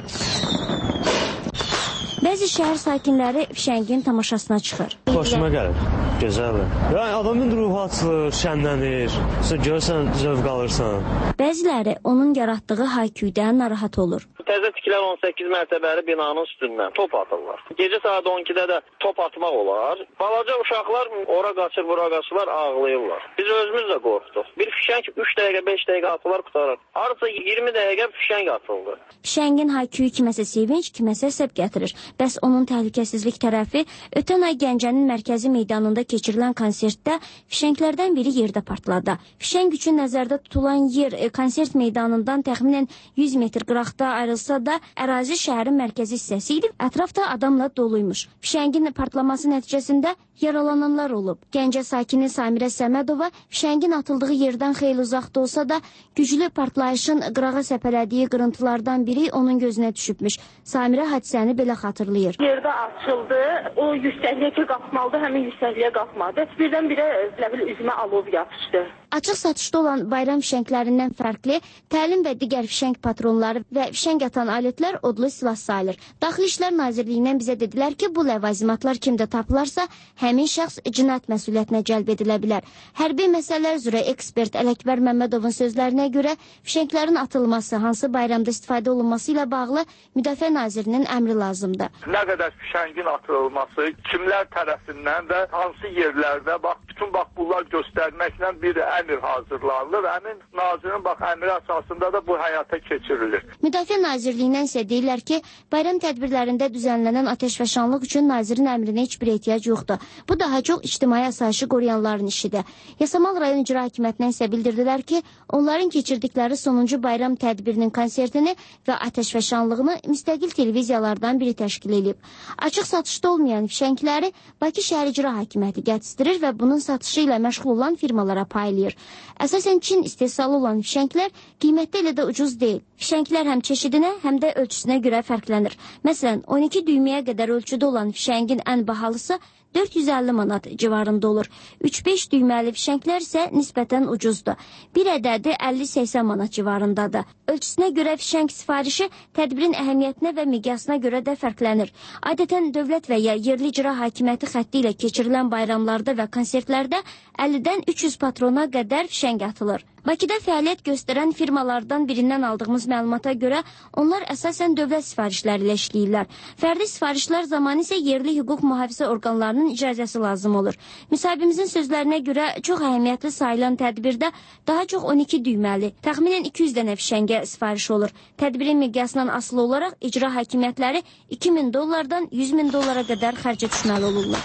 Bəzi şəhər sakinləri fişəngin tamaşasına çıxır. Xoşuma gəlir, gözəldir. Yəni adamın ruhu açılır, şənlənir, görsən zövq alırsan. Bəziləri onun yaratdığı hayküydən narahat olur. Təzə tikilər 18 mərtəbəli binanın üstündən top atırlar. Gecə saat 12-də də top atmaq olar. Balaca uşaqlar ora qaçır, bura qaçırlar, ağlayırlar. Biz özümüz də qorxduq. Bir fişəng 3 dəqiqə, 5 dəqiqə atılar, qutarır. Arıca 20 dəqiqə fişəng atıldı. Fişəngin hayküyü kiməsə sevinç, kiməsə səb gətirir. Bəs onun təhlükəsizlik tərəfi ötən ay Gəncənin mərkəzi meydanında keçirilən konsertdə fişənglərdən biri yerdə partladı. Fişəng üçün nəzərdə tutulan yer konsert meydanından təxminən 100 metr qıraqda ayrılsa da ərazi şəhərin mərkəzi hissəsi idi. Ətrafda adamla doluymuş. Fişəngin partlaması nəticəsində yaralananlar olub. Gəncə sakini Samirə Səmədova fişəngin atıldığı yerdən xeyli uzaqda olsa da güclü partlayışın qırağa səpələdiyi qırıntılardan biri onun gözünə düşübmüş. Samirə hadisəni belə xatırlayır. Yerdə açıldı, o yüksəkliyə ki qalxmalıdır, həmin yüksəkliyə qalxmadı. Birdən-birə üzümə alov yapışdı. Açıq satışda olan bayram fişənglərindən fərqli, təlim və digər fişəng patronları və fişəng atan alətlər odlu silah sayılır. Daxili İşlər Nazirliyindən bizə dedilər ki, bu ləvazimatlar kimdə tapılarsa, həmin şəxs cinayət məsuliyyətinə cəlb edilə bilər. Hərbi məsələlər üzrə ekspert Ələkbər Məmmədovun sözlərinə görə fişənglərin atılması, hansı bayramda istifadə olunması ilə bağlı Müdafiə Nazirinin əmri lazımdır. Nə qədər fişəngin atılması, kimlər tərəfindən və hansı yerlərdə, bütün bunlar göstərməklə bir əmr hazırlanılır. Əmin nazirin əmri əsasında da bu həyata keçirilir. Müdafiə Nazirliyindən isə deyirlər ki, bayram tədbirlərində düzənlənən atəşfəşanlıq üçün nazirin əmrinə heç bir ehtiyac yoxdur. Bu daha çox ictimai asayişi qoruyanların işidir. Yasamal rayon icra hakimiyyətindən isə bildirdilər ki, onların keçirdikləri sonuncu bayram tədbirinin konsertini və atəşfəşanlığını müstəqil televiziyalardan biri təşkil edib. Açıq satışda olmayan fişəngləri Bakı şəhər icra hakimiyyəti gətizdirir və bunun satışı ilə məşğul olan firmalara paylayır. Əsasən Çin istehsalı olan fişənglər qiymətdə elə də ucuz deyil. Fişənglər həm çeşidinə, həm də ölçüsünə görə fərqlənir. Məsələn, 12 düyməyə qədər ölçüdə olan fişəngin ən bahalısı 450 manat civarında olur. 3-5 düyməli fişənglər isə nisbətən ucuzdur. Bir ədədi 50-80 manat civarındadır. Ölçüsünə görə fişəng sifarişi tədbirin əhəmiyyətinə və miqyasına görə də fərqlənir. Adətən dövlət və ya yerli icra hakimiyyəti xətti ilə keçirilən bayramlarda və konsertlərdə 50-dən 300 patrona qədər fişəng atılır. Bakıda fəaliyyət göstərən firmalardan birindən aldığımız məlumata görə onlar əsasən dövlət sifarişləri ilə işləyirlər. Fərdi sifarişlər zamanı isə yerli hüquq mühafizə orqanlarının icazəsi lazım olur. Müsahibimizin sözlərinə görə çox əhəmiyyətli sayılan tədbirdə daha çox 12 düyməli, təxminən 200 dənə fişəngə sifariş olur. Tədbirin miqyasından asılı olaraq icra hakimiyyətləri $2000-dan $100,000 qədər xərcə düşməli olurlar.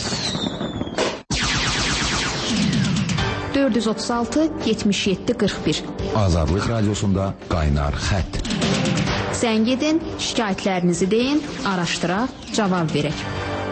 436-77-41 Azadlıq Radiosunda Qaynar Xətt. Zəng edin, şikayətlərinizi deyin, araşdıraq, cavab verək.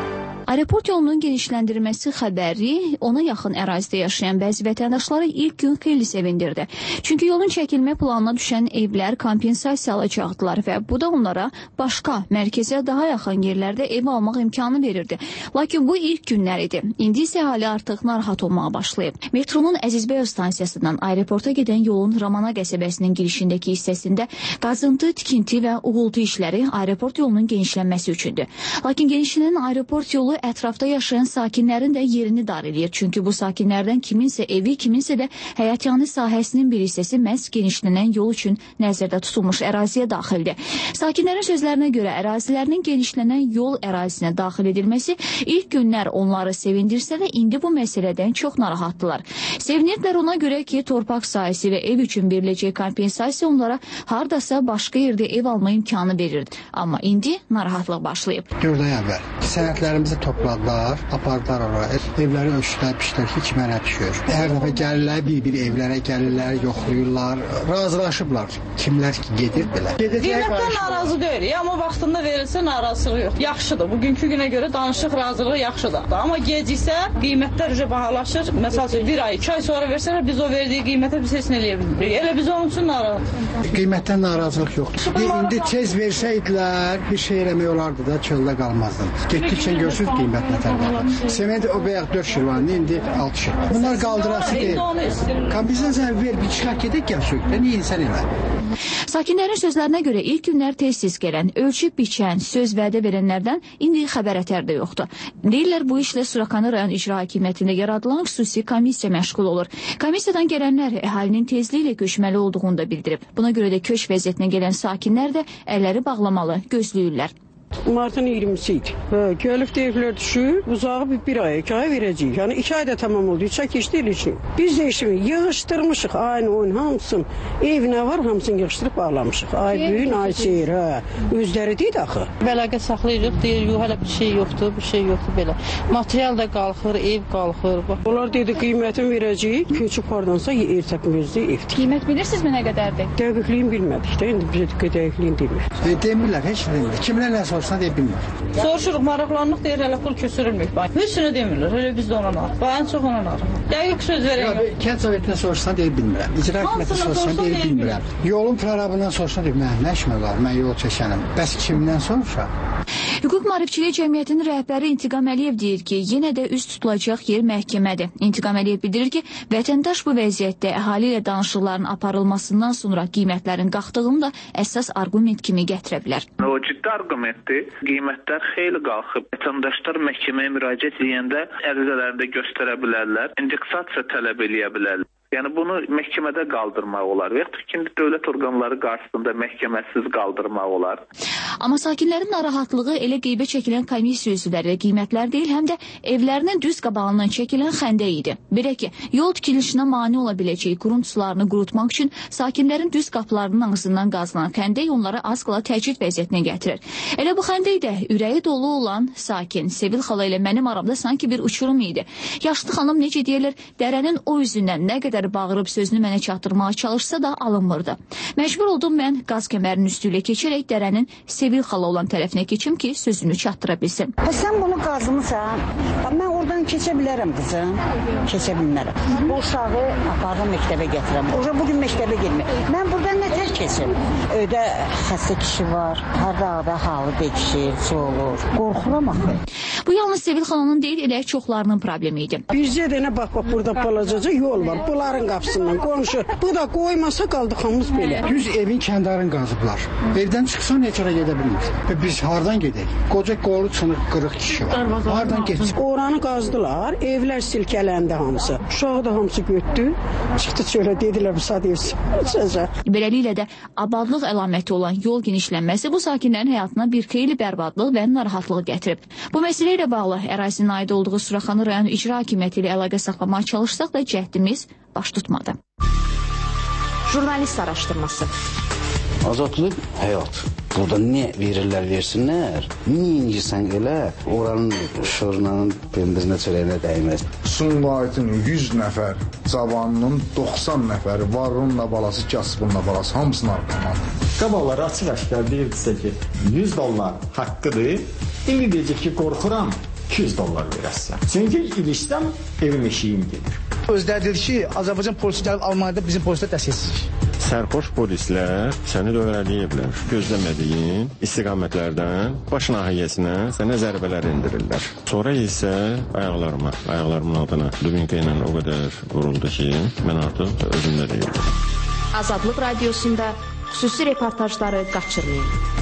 Aeroport yolunun genişləndirilməsi xəbəri ona yaxın ərazidə yaşayan bəzi vətəndaşları ilk gün xeyli sevindirdi. Çünki yolun çəkilmə planına düşən evlər kompensasiya alacaqdılar və bu da onlara başqa, mərkəzə daha yaxın yerlərdə ev almaq imkanı verirdi. Lakin bu ilk günlər idi. İndi isə əhali artıq narahat olmağa başlayıb. Metronun Əzizbəyov stansiyasından aeroporta gedən yolun Ramana qəsəbəsinin girişindəki hissəsində qazıntı, tikinti və uğultu işləri aeroport yolunun genişlənməsi üçündür. Lakin genişlənən aeroport yolu ətrafda yaşayan sakinlərin də yerini dar edir. Çünki bu sakinlərdən kiminsə evi, kiminsə də həyatyanı sahəsinin bir hissəsi məhz genişlənən yol üçün nəzərdə tutulmuş əraziyə daxildir. Sakinlərin sözlərinə görə ərazilərinin genişlənən yol ərazisinə daxil edilməsi ilk günlər onları sevindirsə də indi bu məsələdən çox narahatdılar. Sevinirdilər ona görə ki, torpaq sahəsi və ev üçün veriləcək kompensasiya onlara hardasa başqa yerdə ev alma imkanı verirdi. Amma indi narahatlıq başlayıb. 4 ay əvvəl sənədlərimizi topladılar, apardılar oraya. Evləri ölçdülər, biçdilər ki, kimə nə düşür. Hər dəfə gəlirlər, bir evlərə gəlirlər, yoxlayırlar, razılaşıblar. Kimlər ki, gedir belə. Qiymətdən narazı deyirik, amma vaxtında verilsə narazılıq yox. Yaxşıdır, bugünkü günə görə danışıq razılığı yaxşıdır. Amma geciksə qiymətlər bahalaşır. Məsələn, bir ay, 2 ay sonra versələr biz o verdiyi qiymətə biz heç nə eləyə bilmirik. Elə biz onun üçün narazıyıq. Qiymətdən narazılıq yoxdur. İndi tez versəydilər, bir şey eləmək olardı da, çöldə qalmazdı. Getdikcə görürsünüz qiymət nətərdir. Sement o bayaq 4 şirvanlı, indi 6 şirvan. Bunlar qaldırası deyil. Kompensasiya ver, bir çıxaq gedək gəl sökdə, niyə insan elə? Sakinlərin sözlərinə görə ilk günlər tez-tez gələn, ölçüb biçən, söz vədə verənlərdən indi xəbər ətər də yoxdur. Deyirlər bu işlə Suraxanı rayon icra hakimiyyətində yaradılan xüsusi komissiya məşğul olur. Komissiyadan gələnlər əhalinin tezliklə köçməli olduğunu da bildirib. Buna görə də köç vəziyyətinə gələn sakinlər də əlləri bağlamalı, gözləyirlər. Martın 20'si idi. Gəlib deyiblər düşür, uzağı bir ay, 2 ay verəcəyik. Yəni 2 ayda tamam oldu, 3 ay keçdi il üçün. Biz də işimi yığışdırmışıq, ayın oyun hamısını, ev nə var hamısını yığışdırıb bağlamışıq. Ay büyün, ay seyir, özləri deyil axı. Bəlaqə saxlayırıq, deyir, hələ bir şey yoxdur, belə. Material da qalxır, ev qalxır. Onlar dedi, qiymətini verəcəyik, köçüb hardansa yer təpimizdə evdir. Qiymət bilirsinizmi nə qədərdir? Dəqiqliyin bilmədik də, indi bizə dəqiqliyin demir. Demirlər, heç demir. Kimlər nə sorsan deyə bilmir. Soruşuruq, maraqlanıq deyir, hələ pul köçürülmür. Heç nə demirlər, hələ biz də ona narıq. Ən çox ona narıq. Dəqiq söz verək. Kənd sovetində sorsan deyə bilmirəm. İcra hakimiyyəti sorsan deyə bilmirəm. Yolun prorabından sorsan deyə mən nə işim var, mən yol çəkənəm. Bəs kimdən soruşa? Hüquq Maarifçiliyi Cəmiyyətinin rəhbəri İntiqam Əliyev deyir ki, yenə də üst tutulacaq yer məhkəmədir. İntiqam Əliyev bildirir ki, vətəndaş bu vəziyyətdə əhali ilə danışıqların aparılmasından sonra qiymətlərin qalxdığını da əsas argument kimi gətirə bilər. O ciddi argumentdir. Qiymətlər xeyli qalxıb. Vətəndaşlar məhkəməyə müraciət edəndə ərizələrində göstərə bilərlər, indeksasiya tələb eləyə bilərlər. Yəni bunu məhkəmədə qaldırmaq olar və yaxud ki, dövlət orqanları qarşısında məhkəməsiz qaldırmaq olar. Amma sakinlərin narahatlığı elə qeybə çəkilən komissiya üzvləri qiymətlər deyil, həm də evlərinin düz qabağından çəkilən xəndək idi. Belə ki, yol tikilişinə mane ola biləcək qurun sularını qurutmaq üçün sakinlərin düz qapılarının ağzından qazılan xəndək onları az qala təcrid vəziyyətinə gətirir. Elə bu xəndək də ürəyi dolu olan sakin Sevil xala ilə mənim aramda sanki bir uçurum idi. Yaşlı xanım necə deyirlər, dərənin o üzündən nə qədər bağırıb sözünü mənə çatdırmağa çalışsa da alınmırdı. Məcbur oldum mən qaz kəmərinin üstü ilə keçərək dərənin Sevil xala olan tərəfinə keçim ki, sözünü çatdıra bilsin. Sən bunu qazımısan, mən oradan keçə bilərəm qızım, keçə bilmərəm. Bu uşağı aparım məktəbə gətirəm. Oca bugün məktəbə girmir. Mən buradan nə tək keçim? Öydə xəstə kişi var, harada halı dəkişir, su olur. Qorxuram axı. Bu yalnız Sevil xalanın deyil, elə çoxlarının problemi idi. Bircə dənə bax, burada balacaca yol var. Bunların qapısından qonşu. Bu da qoymasa qaldıq hamımız belə. Düz evin kəndarını qazıblar. Evdən çıxsan heç yerə gedə bilmir. Biz hardan gedək? Qoca qolu çınıq qırıq kişi var. Hardan getsin? Oranı qazdılar, evlər silkələndi hamısı. Uşağı da hamısı götdü. Çıxdı çölə dedilər bu saat evsiz. Beləliklə də abadlıq əlaməti olan yol genişlənməsi bu sakinlərin həyatına bir xeyli bərbadlıq və narahatlıq gətirib. Bu məsələ ilə bağlı ərazinin aid olduğu Suraxanı rayon icra hakimiyyəti ilə əlaqə saxlamağa çalışsaq da cəhdimiz baş tutmadı. Jurnalist araşdırması. Azadlıq həyat. Burada nə verirlər, versinlər. Niyə incirsən elə? Oranın şorunanın bendizinə çörəyinə dəyməz. Sumqayıtın 100 nəfər cavanının 90 nəfəri varınla balası, kasbınla balası hamısını arqalandı. Qabaqlar açıq-aşkar deyirdisə ki, $100 haqqıdır. İndi deyəcək ki, qorxuram. $200 verəsən. Çünki ilişsəm evim eşiyim gedir. Özləri dedi ki, Azərbaycan polisi gəlib Almaniyada bizim polislər dəstəksizlik. Sərxoş polislər səni dövrələyiblər. Gözləmədiyin istiqamətlərdən baş nahiyəsinə sənə zərbələr endirirlər. Sonra isə ayaqlarımın altına dubinka ilə o qədər vuruldu ki, mən artıq özümdə deyildim. Azadlıq Radiosunda xüsusi reportajları qaçırmayın.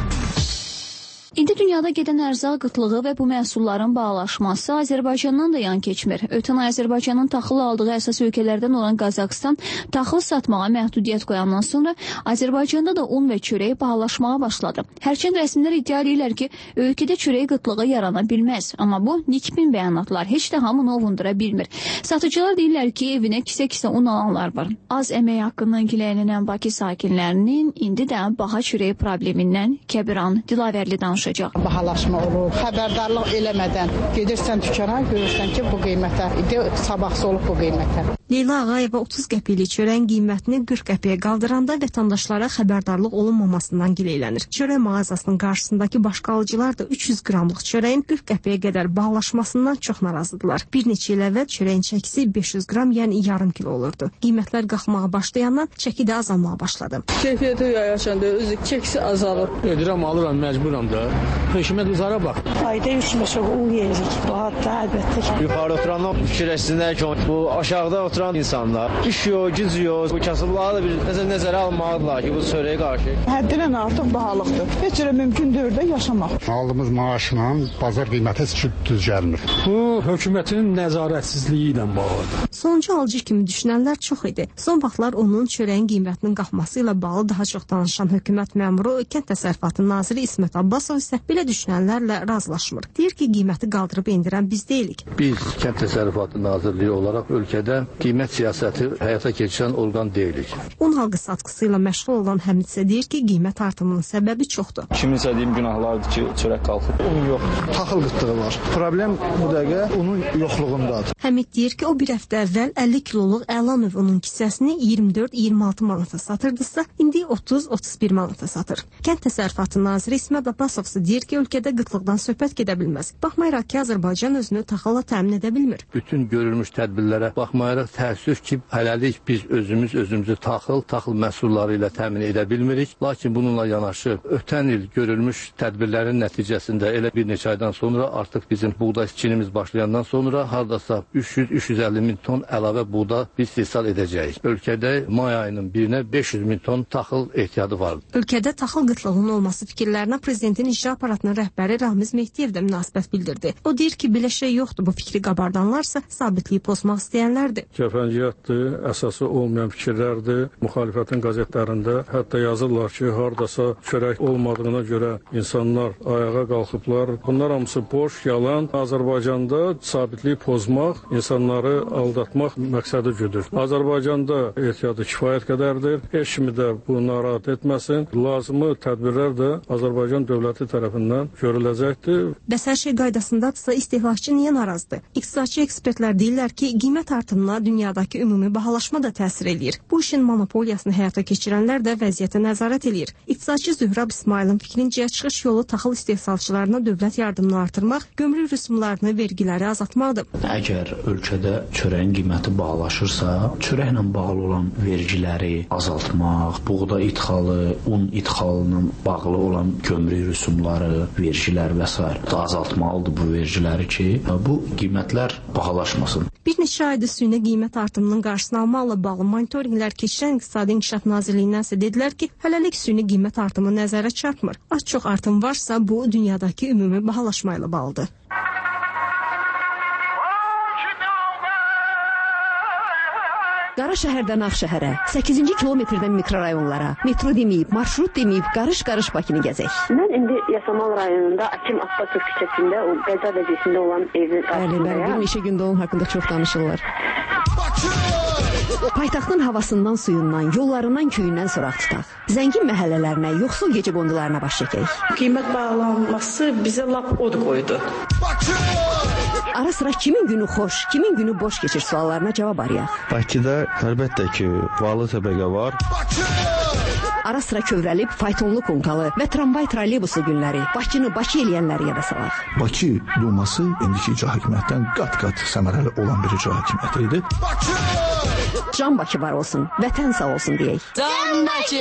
İndi dünyada gedən ərzaq qıtlığı və bu məhsulların bahalaşması Azərbaycandan da yan keçmir. Ötən ay Azərbaycanın taxıl aldığı əsas ölkələrdən olan Qazaxıstan taxıl satmağa məhdudiyyət qoyandan sonra Azərbaycanda da un və çörək bahalaşmağa başladı. Hərçənd rəsmilər iddia edirlər ki, ölkədə çörək qıtlığı yarana bilməz. Amma bu nikbin bəyanatlar heç də hamını ovundura bilmir. Satıcılar deyirlər ki, evinə kisə-kisə un alanlar var. Az əmək haqqından gilələnən Bakı sakinlərinin indi də baha çörək problemindən Kəbiran Dilavərli danışır. Bahalaşma olur, xəbərdarlıq eləmədən gedirsən dükana, görürsən ki, bu qiymətə, sabahsı olub bu qiymətə. Leyla Ağayeva 30 qəpiklik çörəyin qiymətini 40 qəpiyə qaldıranda vətəndaşlara xəbərdarlıq olunmamasından gileylənir. Çörək mağazasının qarşısındakı başqalıcılar da 300 qramlıq çörəyin 40 qəpiyə qədər bahalaşmasından çox narazıdırlar. Bir neçə il əvvəl çörəyin çəkisi 500 qram, yəni yarım kilo olurdu. Qiymətlər qalxmağa başlayandan çəki də azalmağa başladı. Keyfiyyəti yaşandı, özü çəkisi azalır. Edirəm, alıram, məcburam da. Hökumət uzara bax. Ayda 3-5 un yeyirik. Rahat da əlbəttə ki. Yuxarı oturanlar fikirləşsinlər ki, bu aşağıda oturan insanlar iş yox, güc yox. Bu kasıbları da bir nəzərə almalıdırlar ki, bu çörəyə qarşı. Həddindən artıq bahalıqdır. Heç cürə mümkün deyil də yaşamaq. Aldığımız maaşla bazar qiyməti heç düz gəlmir. Bu hökumətin nəzarətsizliyi ilə bağlıdır. Sonuncu alıcı kimi düşünənlər çox idi. Son vaxtlar onun çörəyin qiymətinin qalxması ilə bağlı daha çox danışan hökumət məmuru Kənd Təsərrüfatı naziri İsmət Abbasov isə belə düşünənlərlə razılaşmır. Deyir ki, qiyməti qaldırıb endirən biz deyilik. Biz Kənd Təsərrüfatı Nazirliyi olaraq ölkədə qiymət siyasəti həyata keçirən orqan deyilik. Un halqı satqısı ilə məşğul olan Həmid isə deyir ki, qiymət artımının səbəbi çoxdur. Kiminsə deyim günahlardır ki, çörək qalxıb. Un yoxdur. Taxıl qıtlığı var. Problem bu dəqiqə unun yoxluğundadır. Həmid deyir ki, o bir həftə əvvəl 50 kiloluq əla növ unun kisəsini 24-26 manata satırdısa, indi 30-31 manata satır. Kənd Təsərrüfatı Naziri İsmət Abbasov deyir ki, ölkədə qıtlıqdan söhbət gedə bilməz. Baxmayaraq ki, Azərbaycan özünü taxılla təmin edə bilmir. Bütün görülmüş tədbirlərə baxmayaraq təəssüf ki, hələlik biz özümüzü taxıl məhsulları ilə təmin edə bilmirik. Lakin bununla yanaşı ötən il görülmüş tədbirlərin nəticəsində elə bir neçə aydan sonra artıq bizim buğda isçiliyimiz başlayandan sonra hardasa 300-350 min ton əlavə buğda biz istehsal edəcəyik. Ölkədə may ayının birinə 500 min ton taxıl ehtiyatı var. Ölkədə taxıl qıtlığının olması fikirlərinə prezidentin icra aparatının rəhbəri Ramiz Mehdiyev də münasibət bildirdi. O deyir ki, belə şey yoxdur. Bu fikri qabardanlarsa sabitliyi pozmaq istəyənlərdir. Kəfənciyyatdır, əsası olmayan fikirlərdir. Müxalifətin qəzetlərində hətta yazırlar ki, hardasa çörək olmadığına görə insanlar ayağa qalxıblar. Bunlar hamısı boş, yalan. Azərbaycanda sabitliyi pozmaq, insanları aldatmaq məqsədi güdür. Azərbaycanda ehtiyatı kifayət qədərdir. Heç kimi də bu narahat etməsin. Lazımı tədbirlər də Azərbaycan dövləti tərəfindən görüləcəkdir. Bəs hər şey qaydasındadırsa istehlakçı niyə narazıdır? İqtisadçı ekspertlər deyirlər ki, qiymət artımına dünyadakı ümumi bahalaşma da təsir eləyir. Bu işin monopoliyasını həyata keçirənlər də vəziyyətə nəzarət eləyir. İqtisadçı Zührab İsmailin fikrincə çıxış yolu taxıl istehsalçılarına dövlət yardımını artırmaq, gömrük rüsumlarını, vergiləri azaltmaqdır. Əgər ölkədə çörəyin qiyməti bahalaşırsa, çörəklə bağlı olan vergiləri azaltmaq, buğda idxalı, un idxalının bağlı olan gömrük rüsumları, vergilər və s. azaltmalıdır bu vergiləri ki, bu qiymətlər bahalaşmasın. Bir neçə aydır süni qiymət artımının qarşısını almaqla bağlı monitorinqlər keçirən İqtisadi İnkişaf Nazirliyindən isə dedilər ki, hələlik süni qiymət artımı nəzərə çarpmır. Az-çox artım varsa, bu dünyadakı ümumi bahalaşma ilə bağlıdır. Qara şəhərdən Ağşəhərə, 8-ci kilometrdən mikrorayonlara, metro deməyib, marşrut deməyib, qarış-qarış Bakını gəzək. Mən indi Yasamal rayonunda Akim Abbasov küçəsində, o qəza vəziyyətində olan evin qarşısındayım. Bəli, bir neçə gündə onun haqqında çox danışırlar. Paytaxtın havasından, suyundan, yollarından, köyündən soraq tutaq. Zəngin məhəllələrinə, yoxsul gecəqondularına baş çəkək. Qiymət bağlanması bizə lap od qoydu. Ara sıra kimin günü xoş, kimin günü boş keçir suallarına cavab arayaq. Bakıda əlbəttə ki, varlı təbəqə var. ara sıra kövrəlib faytonlu konkalı və tramvay trolleybusu günləri, Bakını Bakı eləyənləri yada salaq. Bakı Duması indiki icra hakimiyyətdən qat-qat səmərəli olan bir icra hakimiyyəti idi. Can Bakı var olsun, vətən sağ olsun deyək. Can Bakı!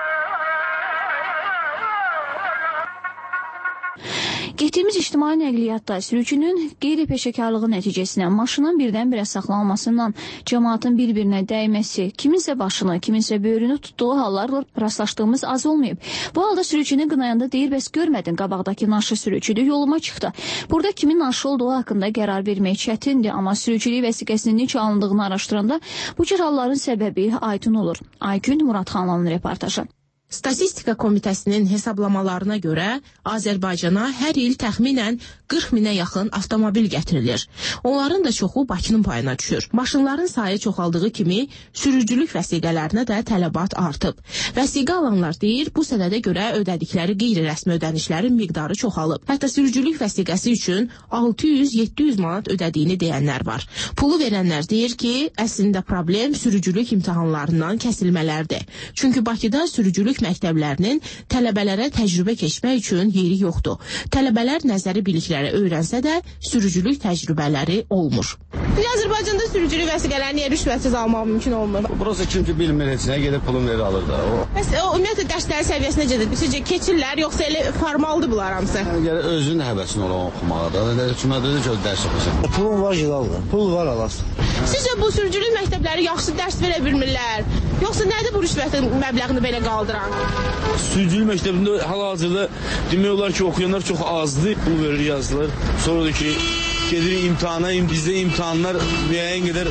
Getdiyimiz ictimai nəqliyyatda sürücünün qeyri-peşəkarlığı nəticəsində maşının birdən-birə saxlanmasından cəmaatın bir-birinə dəyməsi, kiminsə başını, kiminsə böyrünü tutduğu hallarla rastlaşdığımız az olmayıb. Bu halda sürücünü qınayanda deyir, bəs görmədin, qabaqdakı naşı sürücüdür, yoluma çıxdı. Burada kimin naşı olduğu haqqında qərar vermək çətindir, amma sürücülük vəsiqəsinin necə alındığını araşdıranda bu cür halların səbəbi aydın olur. Aygün Muradxanovanın reportajı. Statistika Komitəsinin hesablamalarına görə Azərbaycana hər il təxminən 40 minə yaxın avtomobil gətirilir. Onların da çoxu Bakının payına düşür. Maşınların sayı çoxaldığı kimi sürücülük vəsiqələrinə də tələbat artıb. Vəsiqə alanlar deyir, bu sənədə görə ödədikləri qeyri-rəsmi ödənişlərin miqdarı çoxalıb. Hətta sürücülük vəsiqəsi üçün 600-700 manat ödədiyini deyənlər var. Pulu verənlər deyir ki, əslində problem sürücülük imtahanlarından kəsilmələrdir. Çünki Bakıda sürücülük məktəblərinin tələbələrə təcrübə keçmək üçün yeri yoxdur. Tələbələr nəzəri bilikləri öyrənsə də sürücülük təcrübələri olmur. Azərbaycanda sürücülük vəsiqələrini niyə rüşvətsiz almaq mümkün olmur? Burası kim ki bilmir heç nə, gedib pulun verir alır da. Bəs ümumiyyətlə dərslərin səviyyəsi necədir? Sizcə keçirlər, yoxsa elə formaldır bunlar hamısı? Yəni özünün həvəsin olan oxumağa da. Kimlədir ki, dərs oxusun. Pulun var yığalır, pul var alasın. Sizcə bu sürücülük məktəbləri yaxşı dərs verə bilmirlər? Yoxsa nədir bu rüşvətin məbləğini belə qaldıran? Sürücülük məktəbində hal-hazırda demək olar ki, oxuyanlar çox azdır. Pul verir, yazılır. Sonra da ki, gedir imtahana, bizdə imtahanlar müəyyən qədər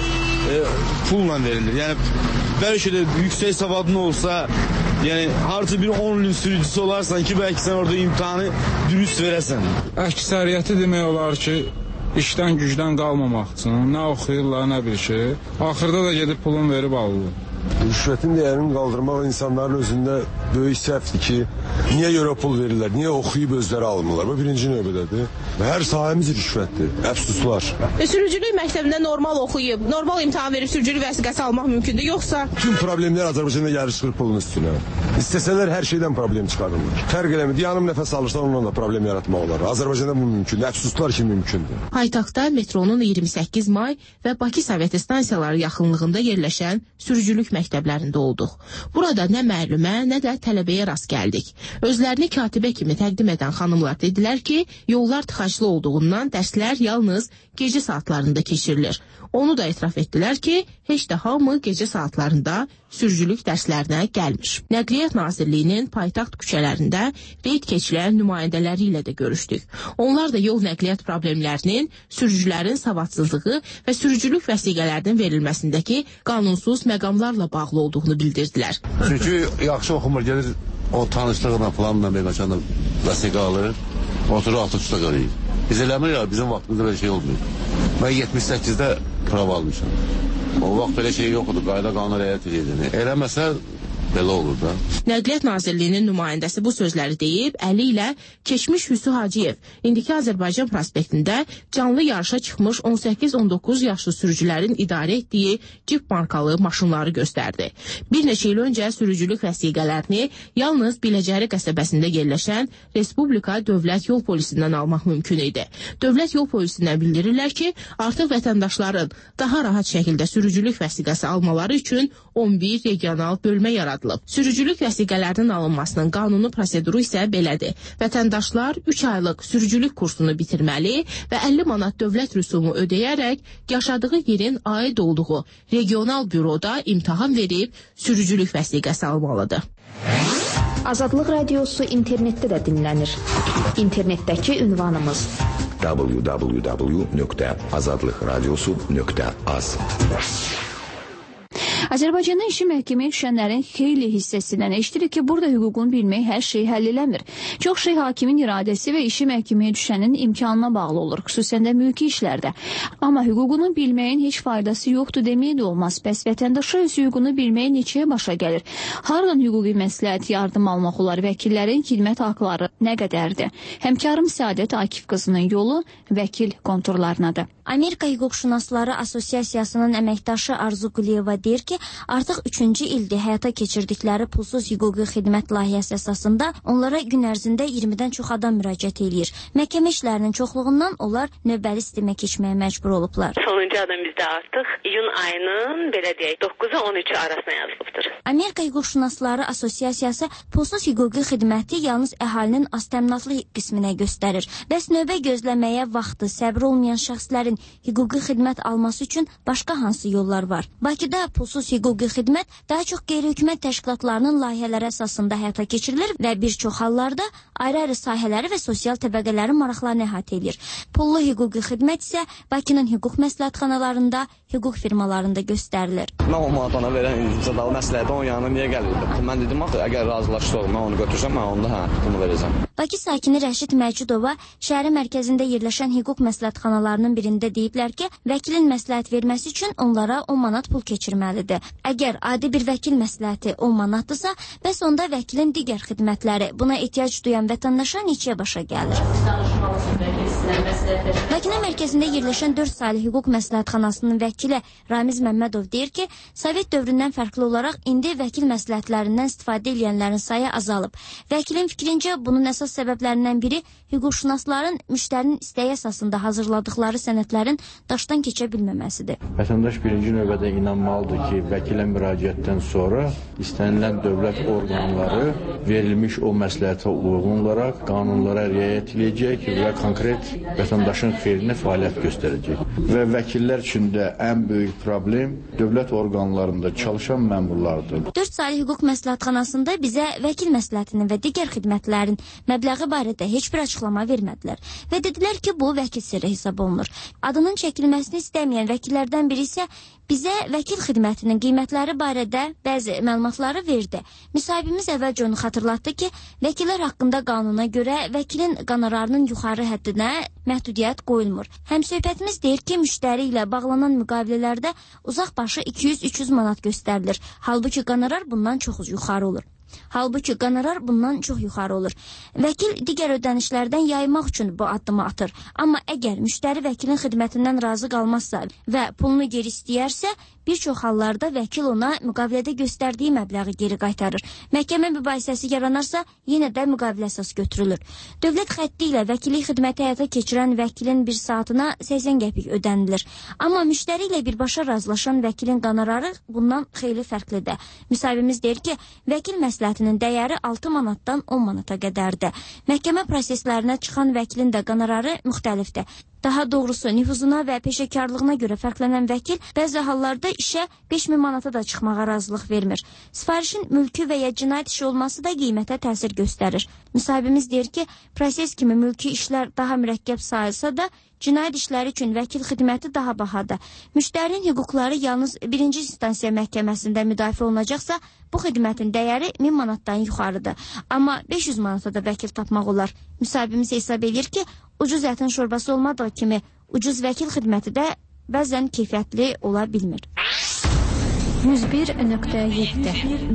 pulla verilir. Yəni, bəlkə də yüksək savadın olsa, yəni harca bir 10 ilin sürücüsü olarsan ki, bəlkə sən orada imtahanı dürüst verəsən. Əksəriyyəti demək olar ki, işdən gücdən qalmamaq üçün nə oxuyurlar, nə bir şey. Axırda da gedib pulun verib alırlar. Rüşvətin dəyərini qaldırmaq insanların özündə böyük səhvdir ki, niyə görə pul verirlər, niyə oxuyub özləri almırlar? Bu birinci növbədədir. Hər sahəmiz rüşvətdir, əfsuslar. Sürücülük məktəbində normal oxuyub, normal imtahan verib sürücülük vəsiqəsi almaq mümkündür, yoxsa? Tüm problemlər Azərbaycanda gəlir çıxır pulun üstünə. İstəsələr hər şeydən problem çıxarırlar. Fərq eləmir, yanım nəfəs alırsan onunla da problem yaratmaq olar. Azərbaycanda bu mümkündür, əfsuslar ki mümkündür. Paytaxtda metronun 28 may və Bakı Sovet stansiyaları yaxınlığında yerləşən sürücülük məktəblərində olduq. Burada nə müəllimə, nə də tələbəyə rast gəldik. Özlərini katibə kimi təqdim edən xanımlar dedilər ki, yollar tıxaclı olduğundan dərslər yalnız gecə saatlarında keçirilir. Onu da etiraf etdilər ki, heç də hamı gecə saatlarında sürücülük dərslərinə gəlmir. Nəqliyyat Nazirliyinin paytaxt küçələrində reyd keçilən nümayəndələri ilə də görüşdük. Onlar da yol nəqliyyat problemlərinin, sürücülərin savadsızlığı və sürücülük vəsiqələrinin verilməsindəki qanunsuz məqamlarla bağlı olduğunu bildirdilər. Çünki yaxşı oxumur, gedir o tanışlığına planla məqaçanda vəsiqə alır, oturur altı üstə qalır. Biz eləmir ya, bizim vaxtımızda belə şey olmuyor. Mən 78-də prava almışam. O vaxt belə şey yoxdur, qayda qanuna riayət edilir. Eləməsə belə olur da. Nəqliyyat Nazirliyinin nümayəndəsi bu sözləri deyib, əli ilə keçmiş Hüsnü Hacıyev indiki Azərbaycan prospektində canlı yarışa çıxmış 18-19 yaşlı sürücülərin idarə etdiyi Jeep markalı maşınları göstərdi. Bir neçə il öncə sürücülük vəsiqələrini yalnız Biləcəri qəsəbəsində yerləşən Respublika Dövlət Yol Polisindən almaq mümkün idi. Dövlət Yol Polisindən bildirirlər ki, artıq vətəndaşların daha rahat şəkildə sürücülük vəsiqəsi almaları üçün 11 regional bölmə yaradılıb. Sürücülük vəsiqələrinin alınmasının qanuni proseduru isə belədir. Vətəndaşlar 3 aylıq sürücülük kursunu bitirməli və 50 manat dövlət rüsumu ödəyərək yaşadığı yerin aid olduğu regional büroda imtahan verib sürücülük vəsiqəsi almalıdır. Azadlıq radiosu internetdə də dinlənir. İnternetdəki ünvanımız www.azadlıqradiosu.az. Azərbaycanda işi məhkəməyə düşənlərin xeyli hissəsindən eşitirik ki, burada hüququnu bilmək hər şey həll eləmir. Çox şey hakimin iradəsi və işi məhkəməyə düşənin imkanına bağlı olur, xüsusən də mülki işlərdə. Amma hüququnu bilməyin heç faydası yoxdur demək də olmaz. Bəs vətəndaşa öz hüququnu bilməyə neçəyə başa gəlir? Hardan hüquqi məsləhət yardım almaq olar? Vəkillərin xidmət haqları nə qədərdir? Həmkarım Səadət Akif qızının yolu vəkil konturlarınadır. Amerika Hüquqşünasları Assosiasiyasının əməkdaşı Arzu Quliyeva deyir ki, artıq 3-cü ildir həyata keçirdikləri pulsuz hüquqi xidmət layihəsi əsasında onlara gün ərzində 20-dən çox adam müraciət edir. Məhkəmə işlərinin çoxluğundan onlar növbəli sistemə keçməyə məcbur olublar. Sonuncu adım bizdə artıq iyun ayının belə deyək 9-a 13 arasına yazılıbdır. Amerika Hüquqşünasları Assosiasiyası pulsuz hüquqi xidməti yalnız əhalinin aztəminatlı qisminə göstərir. Bəs növbə gözləməyə vaxtı, səbri olmayan şəxslərin hüquqi xidmət alması üçün başqa hansı yollar var? Bakıda pulsuz hüquqi xidmət daha çox qeyri-hökumət təşkilatlarının layihələri əsasında həyata keçirilir və bir çox hallarda ayrı-ayrı sahələri və sosial təbəqələrin maraqlarını əhatə edir. Pullu hüquqi xidmət isə Bakının hüquq məsləhətxanalarında, hüquq firmalarında göstərilir. Mən o manatana verən cəzalı məsləhətə onun yanına niyə gəlirdim? Mən dedim, əgər razılaşsa mən onu götürsəm, mən onda bunu verəcəm. Bakı sakini Rəşid Məcudova şəhərin mərkəzində yerləşən hüquq məsləhətxanalarının birində deyiblər ki, vəkilin məsləhət verməsi üçün onlara 10 manat pul keçirməlidir. Əgər adi bir vəkil məsləhəti 10 manatdırsa, bəs onda vəkilin digər xidmətləri buna ehtiyac duyan vətəndaşa neçəyə başa gəlir? Bakı mərkəzində yerləşən 4 saylı hüquq məsləhətxanasının vəkili Ramiz Məmmədov deyir ki, Sovet dövründən fərqli olaraq indi vəkil məsləhətlərindən istifadə edənlərin sayı azalıb. Vəkilin fikrincə bunun əsas səbəblərindən biri hüquqşünasların müştərinin istəyi əsasında hazırladıkları sənədlərin daşdan keçə bilməməsidir. Vətəndaş birinci növbədə inanmalıdır ki, vəkilə müraciətdən sonra istənilən dövlət orqanları verilmiş o məsləhətə uyğun olaraq qanunlara riayət edəcək və konkret vətəndaşın xeyrinə fəaliyyət göstərəcək. Və vəkillər üçün də ən böyük problem dövlət orqanlarında çalışan məmurlardır. 4 saylı hüquq məsləhətxanasında bizə vəkil məsləhətinin və digər xidmətlərin məbləği barədə heç bir açıqlama vermədilər və dedilər ki, bu vəkil sirri hesab olunur. Adının çəkilməsini istəməyən vəkillərdən biri isə bizə vəkil xidmətinin qiymətləri barədə bəzi məlumatları verdi. Müsahibimiz əvvəlcə onu xatırlatdı ki, vəkillər haqqında qanuna görə vəkilin qonorarının yuxarı həddinə məhdudiyyət qoyulmur. Həmsöhbətimiz deyir ki, müştəri ilə bağlanan müqavilələrdə uzaq başı 200-300 manat göstərilir. Halbuki qonorar bundan çox yuxarı olur. Vəkil digər ödənişlərdən yaymaq üçün bu addımı atır. Amma əgər müştəri vəkilin xidmətindən razı qalmazsa və pulunu geri istəyərsə, bir çox hallarda vəkil ona müqavilədə göstərdiyi məbləği geri qaytarır. Məhkəmə mübahisəsi yaranarsa, yenə də müqavilə əsas götürülür. Dövlət xətti ilə vəkillik xidməti həyata keçirən vəkilin bir saatına 80 qəpik ödənilir. Amma müştəri ilə birbaşa razılaşan vəkilin qonorarı bundan xeyli fərqlidir. Müsahibimiz deyir ki, vəkil məsləhətinin dəyəri 6 manatdan 10 manata qədərdir. Məhkəmə proseslərinə çıxan vəkilin də qonorarı müxtəlifdir. Daha doğrusu, nüfuzuna və peşəkarlığına görə fərqlənən vəkil bəzi hallarda işə 5000 manata da çıxmağa razılıq vermir. Sifarişin mülki və ya cinayət işi olması da qiymətə təsir göstərir. Müsahibimiz deyir ki, proses kimi mülki işlər daha mürəkkəb sayılsa da, cinayət işləri üçün vəkil xidməti daha bahadır. Müştərinin hüquqları yalnız birinci instansiya məhkəməsində müdafiə olunacaqsa, bu xidmətin dəyəri 1000 manatdan yuxarıdır. Amma 500 manata da vəkil tapmaq olar. Müsahibimiz hesab edir ki, ucuz ətin şorbası olmadığı kimi ucuz vəkil xidməti də bəzən keyfiyyətli ola bilmir. 101.7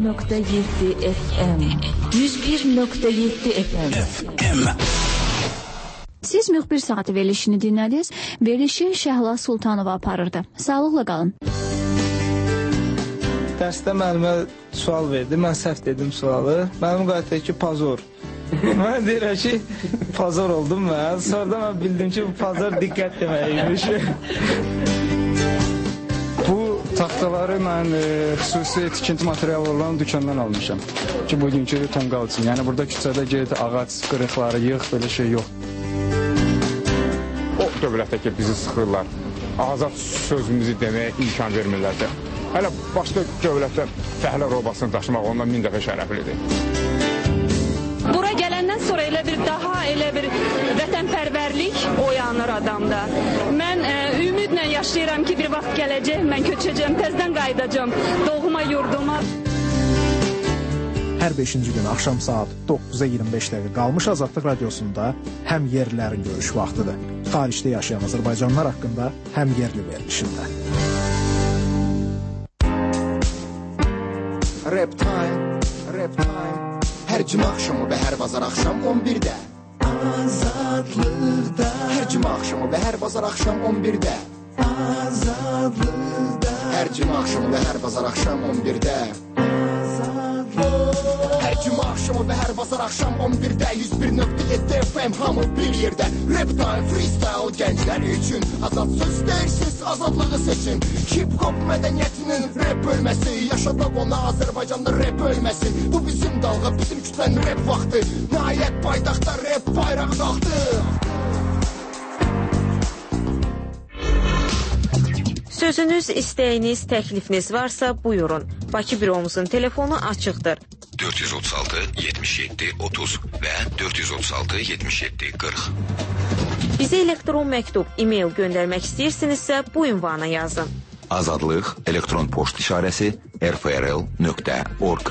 FM 101.7 FM Siz müxbir saati verilişini dinlədiniz. Verilişi Şəhla Sultanova aparırdı. Sağlıqla qalın. Dərsdə müəllimə sual verdi. Mən səhv dedim sualı. Müəllim qayıtdı ki, pazor. Mən deyirəm ki, pazar oldum mən. Sonra mən bildim ki, bu pazar diqqət deməkmiş. Bu taxtaları mən xüsusi tikinti materialı olan dükandan almışam. Ki, bugünkü tonqal üçün. Yəni, burada küçədə get, ağac qırıqları, yığ, belə şey yox. O dövlətdə ki, bizi sıxırlar. Azad sözümüzü deməyə imkan vermirlər də. Hələ başqa dövlətdə fəhlə robasını daşımaq ondan 1000 dəfə şərəflidir. Bura gələndən sonra elə bir vətənpərvərlik oyanır adamda. Mən ümidlə yaşayıram ki, bir vaxt gələcək, mən köçəcəm, təzdən qayıdacam doğma yurduma. Hər 5-ci gün axşam saat 9-a 25 dəqiqə qalmış Azadlıq Radiosunda həm yerlilərin görüş vaxtıdır. Xaricdə yaşayan Azərbaycanlılar haqqında həm yerli verilişində. Rap time. Hər cümə axşamı və hər bazar axşam 11-də. Azadlıqda. Hər cümə axşamı və hər bazar axşam 11-də. Azadlıqda. Hər cümə axşamı və hər bazar axşam 11-də. Hər cümə axşamı və hər bazar axşam 11-də 101.7 FM hamı bir yerdə. Rap time, freestyle gənclər üçün. Azad söz deyirsiz, azadlığı seçin. Hip-hop mədəniyyətinin rap bölməsi. Yaşadaq ona Azərbaycanda rap bölməsin. Bu bizim dalğa, bizim kütlənin rap vaxtı. Nəhayət paytaxtda rap bayraq qalxdı. Sözünüz, istəyiniz, təklifiniz varsa buyurun. Bakı büromuzun telefonu açıqdır. 436 77 30 və 436 77 40. Bizə elektron məktub, e-mail göndərmək istəyirsinizsə bu ünvana yazın. Azadlıq elektron poçt işarəsi rfrl.org.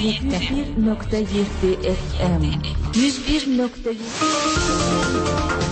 FM 101.7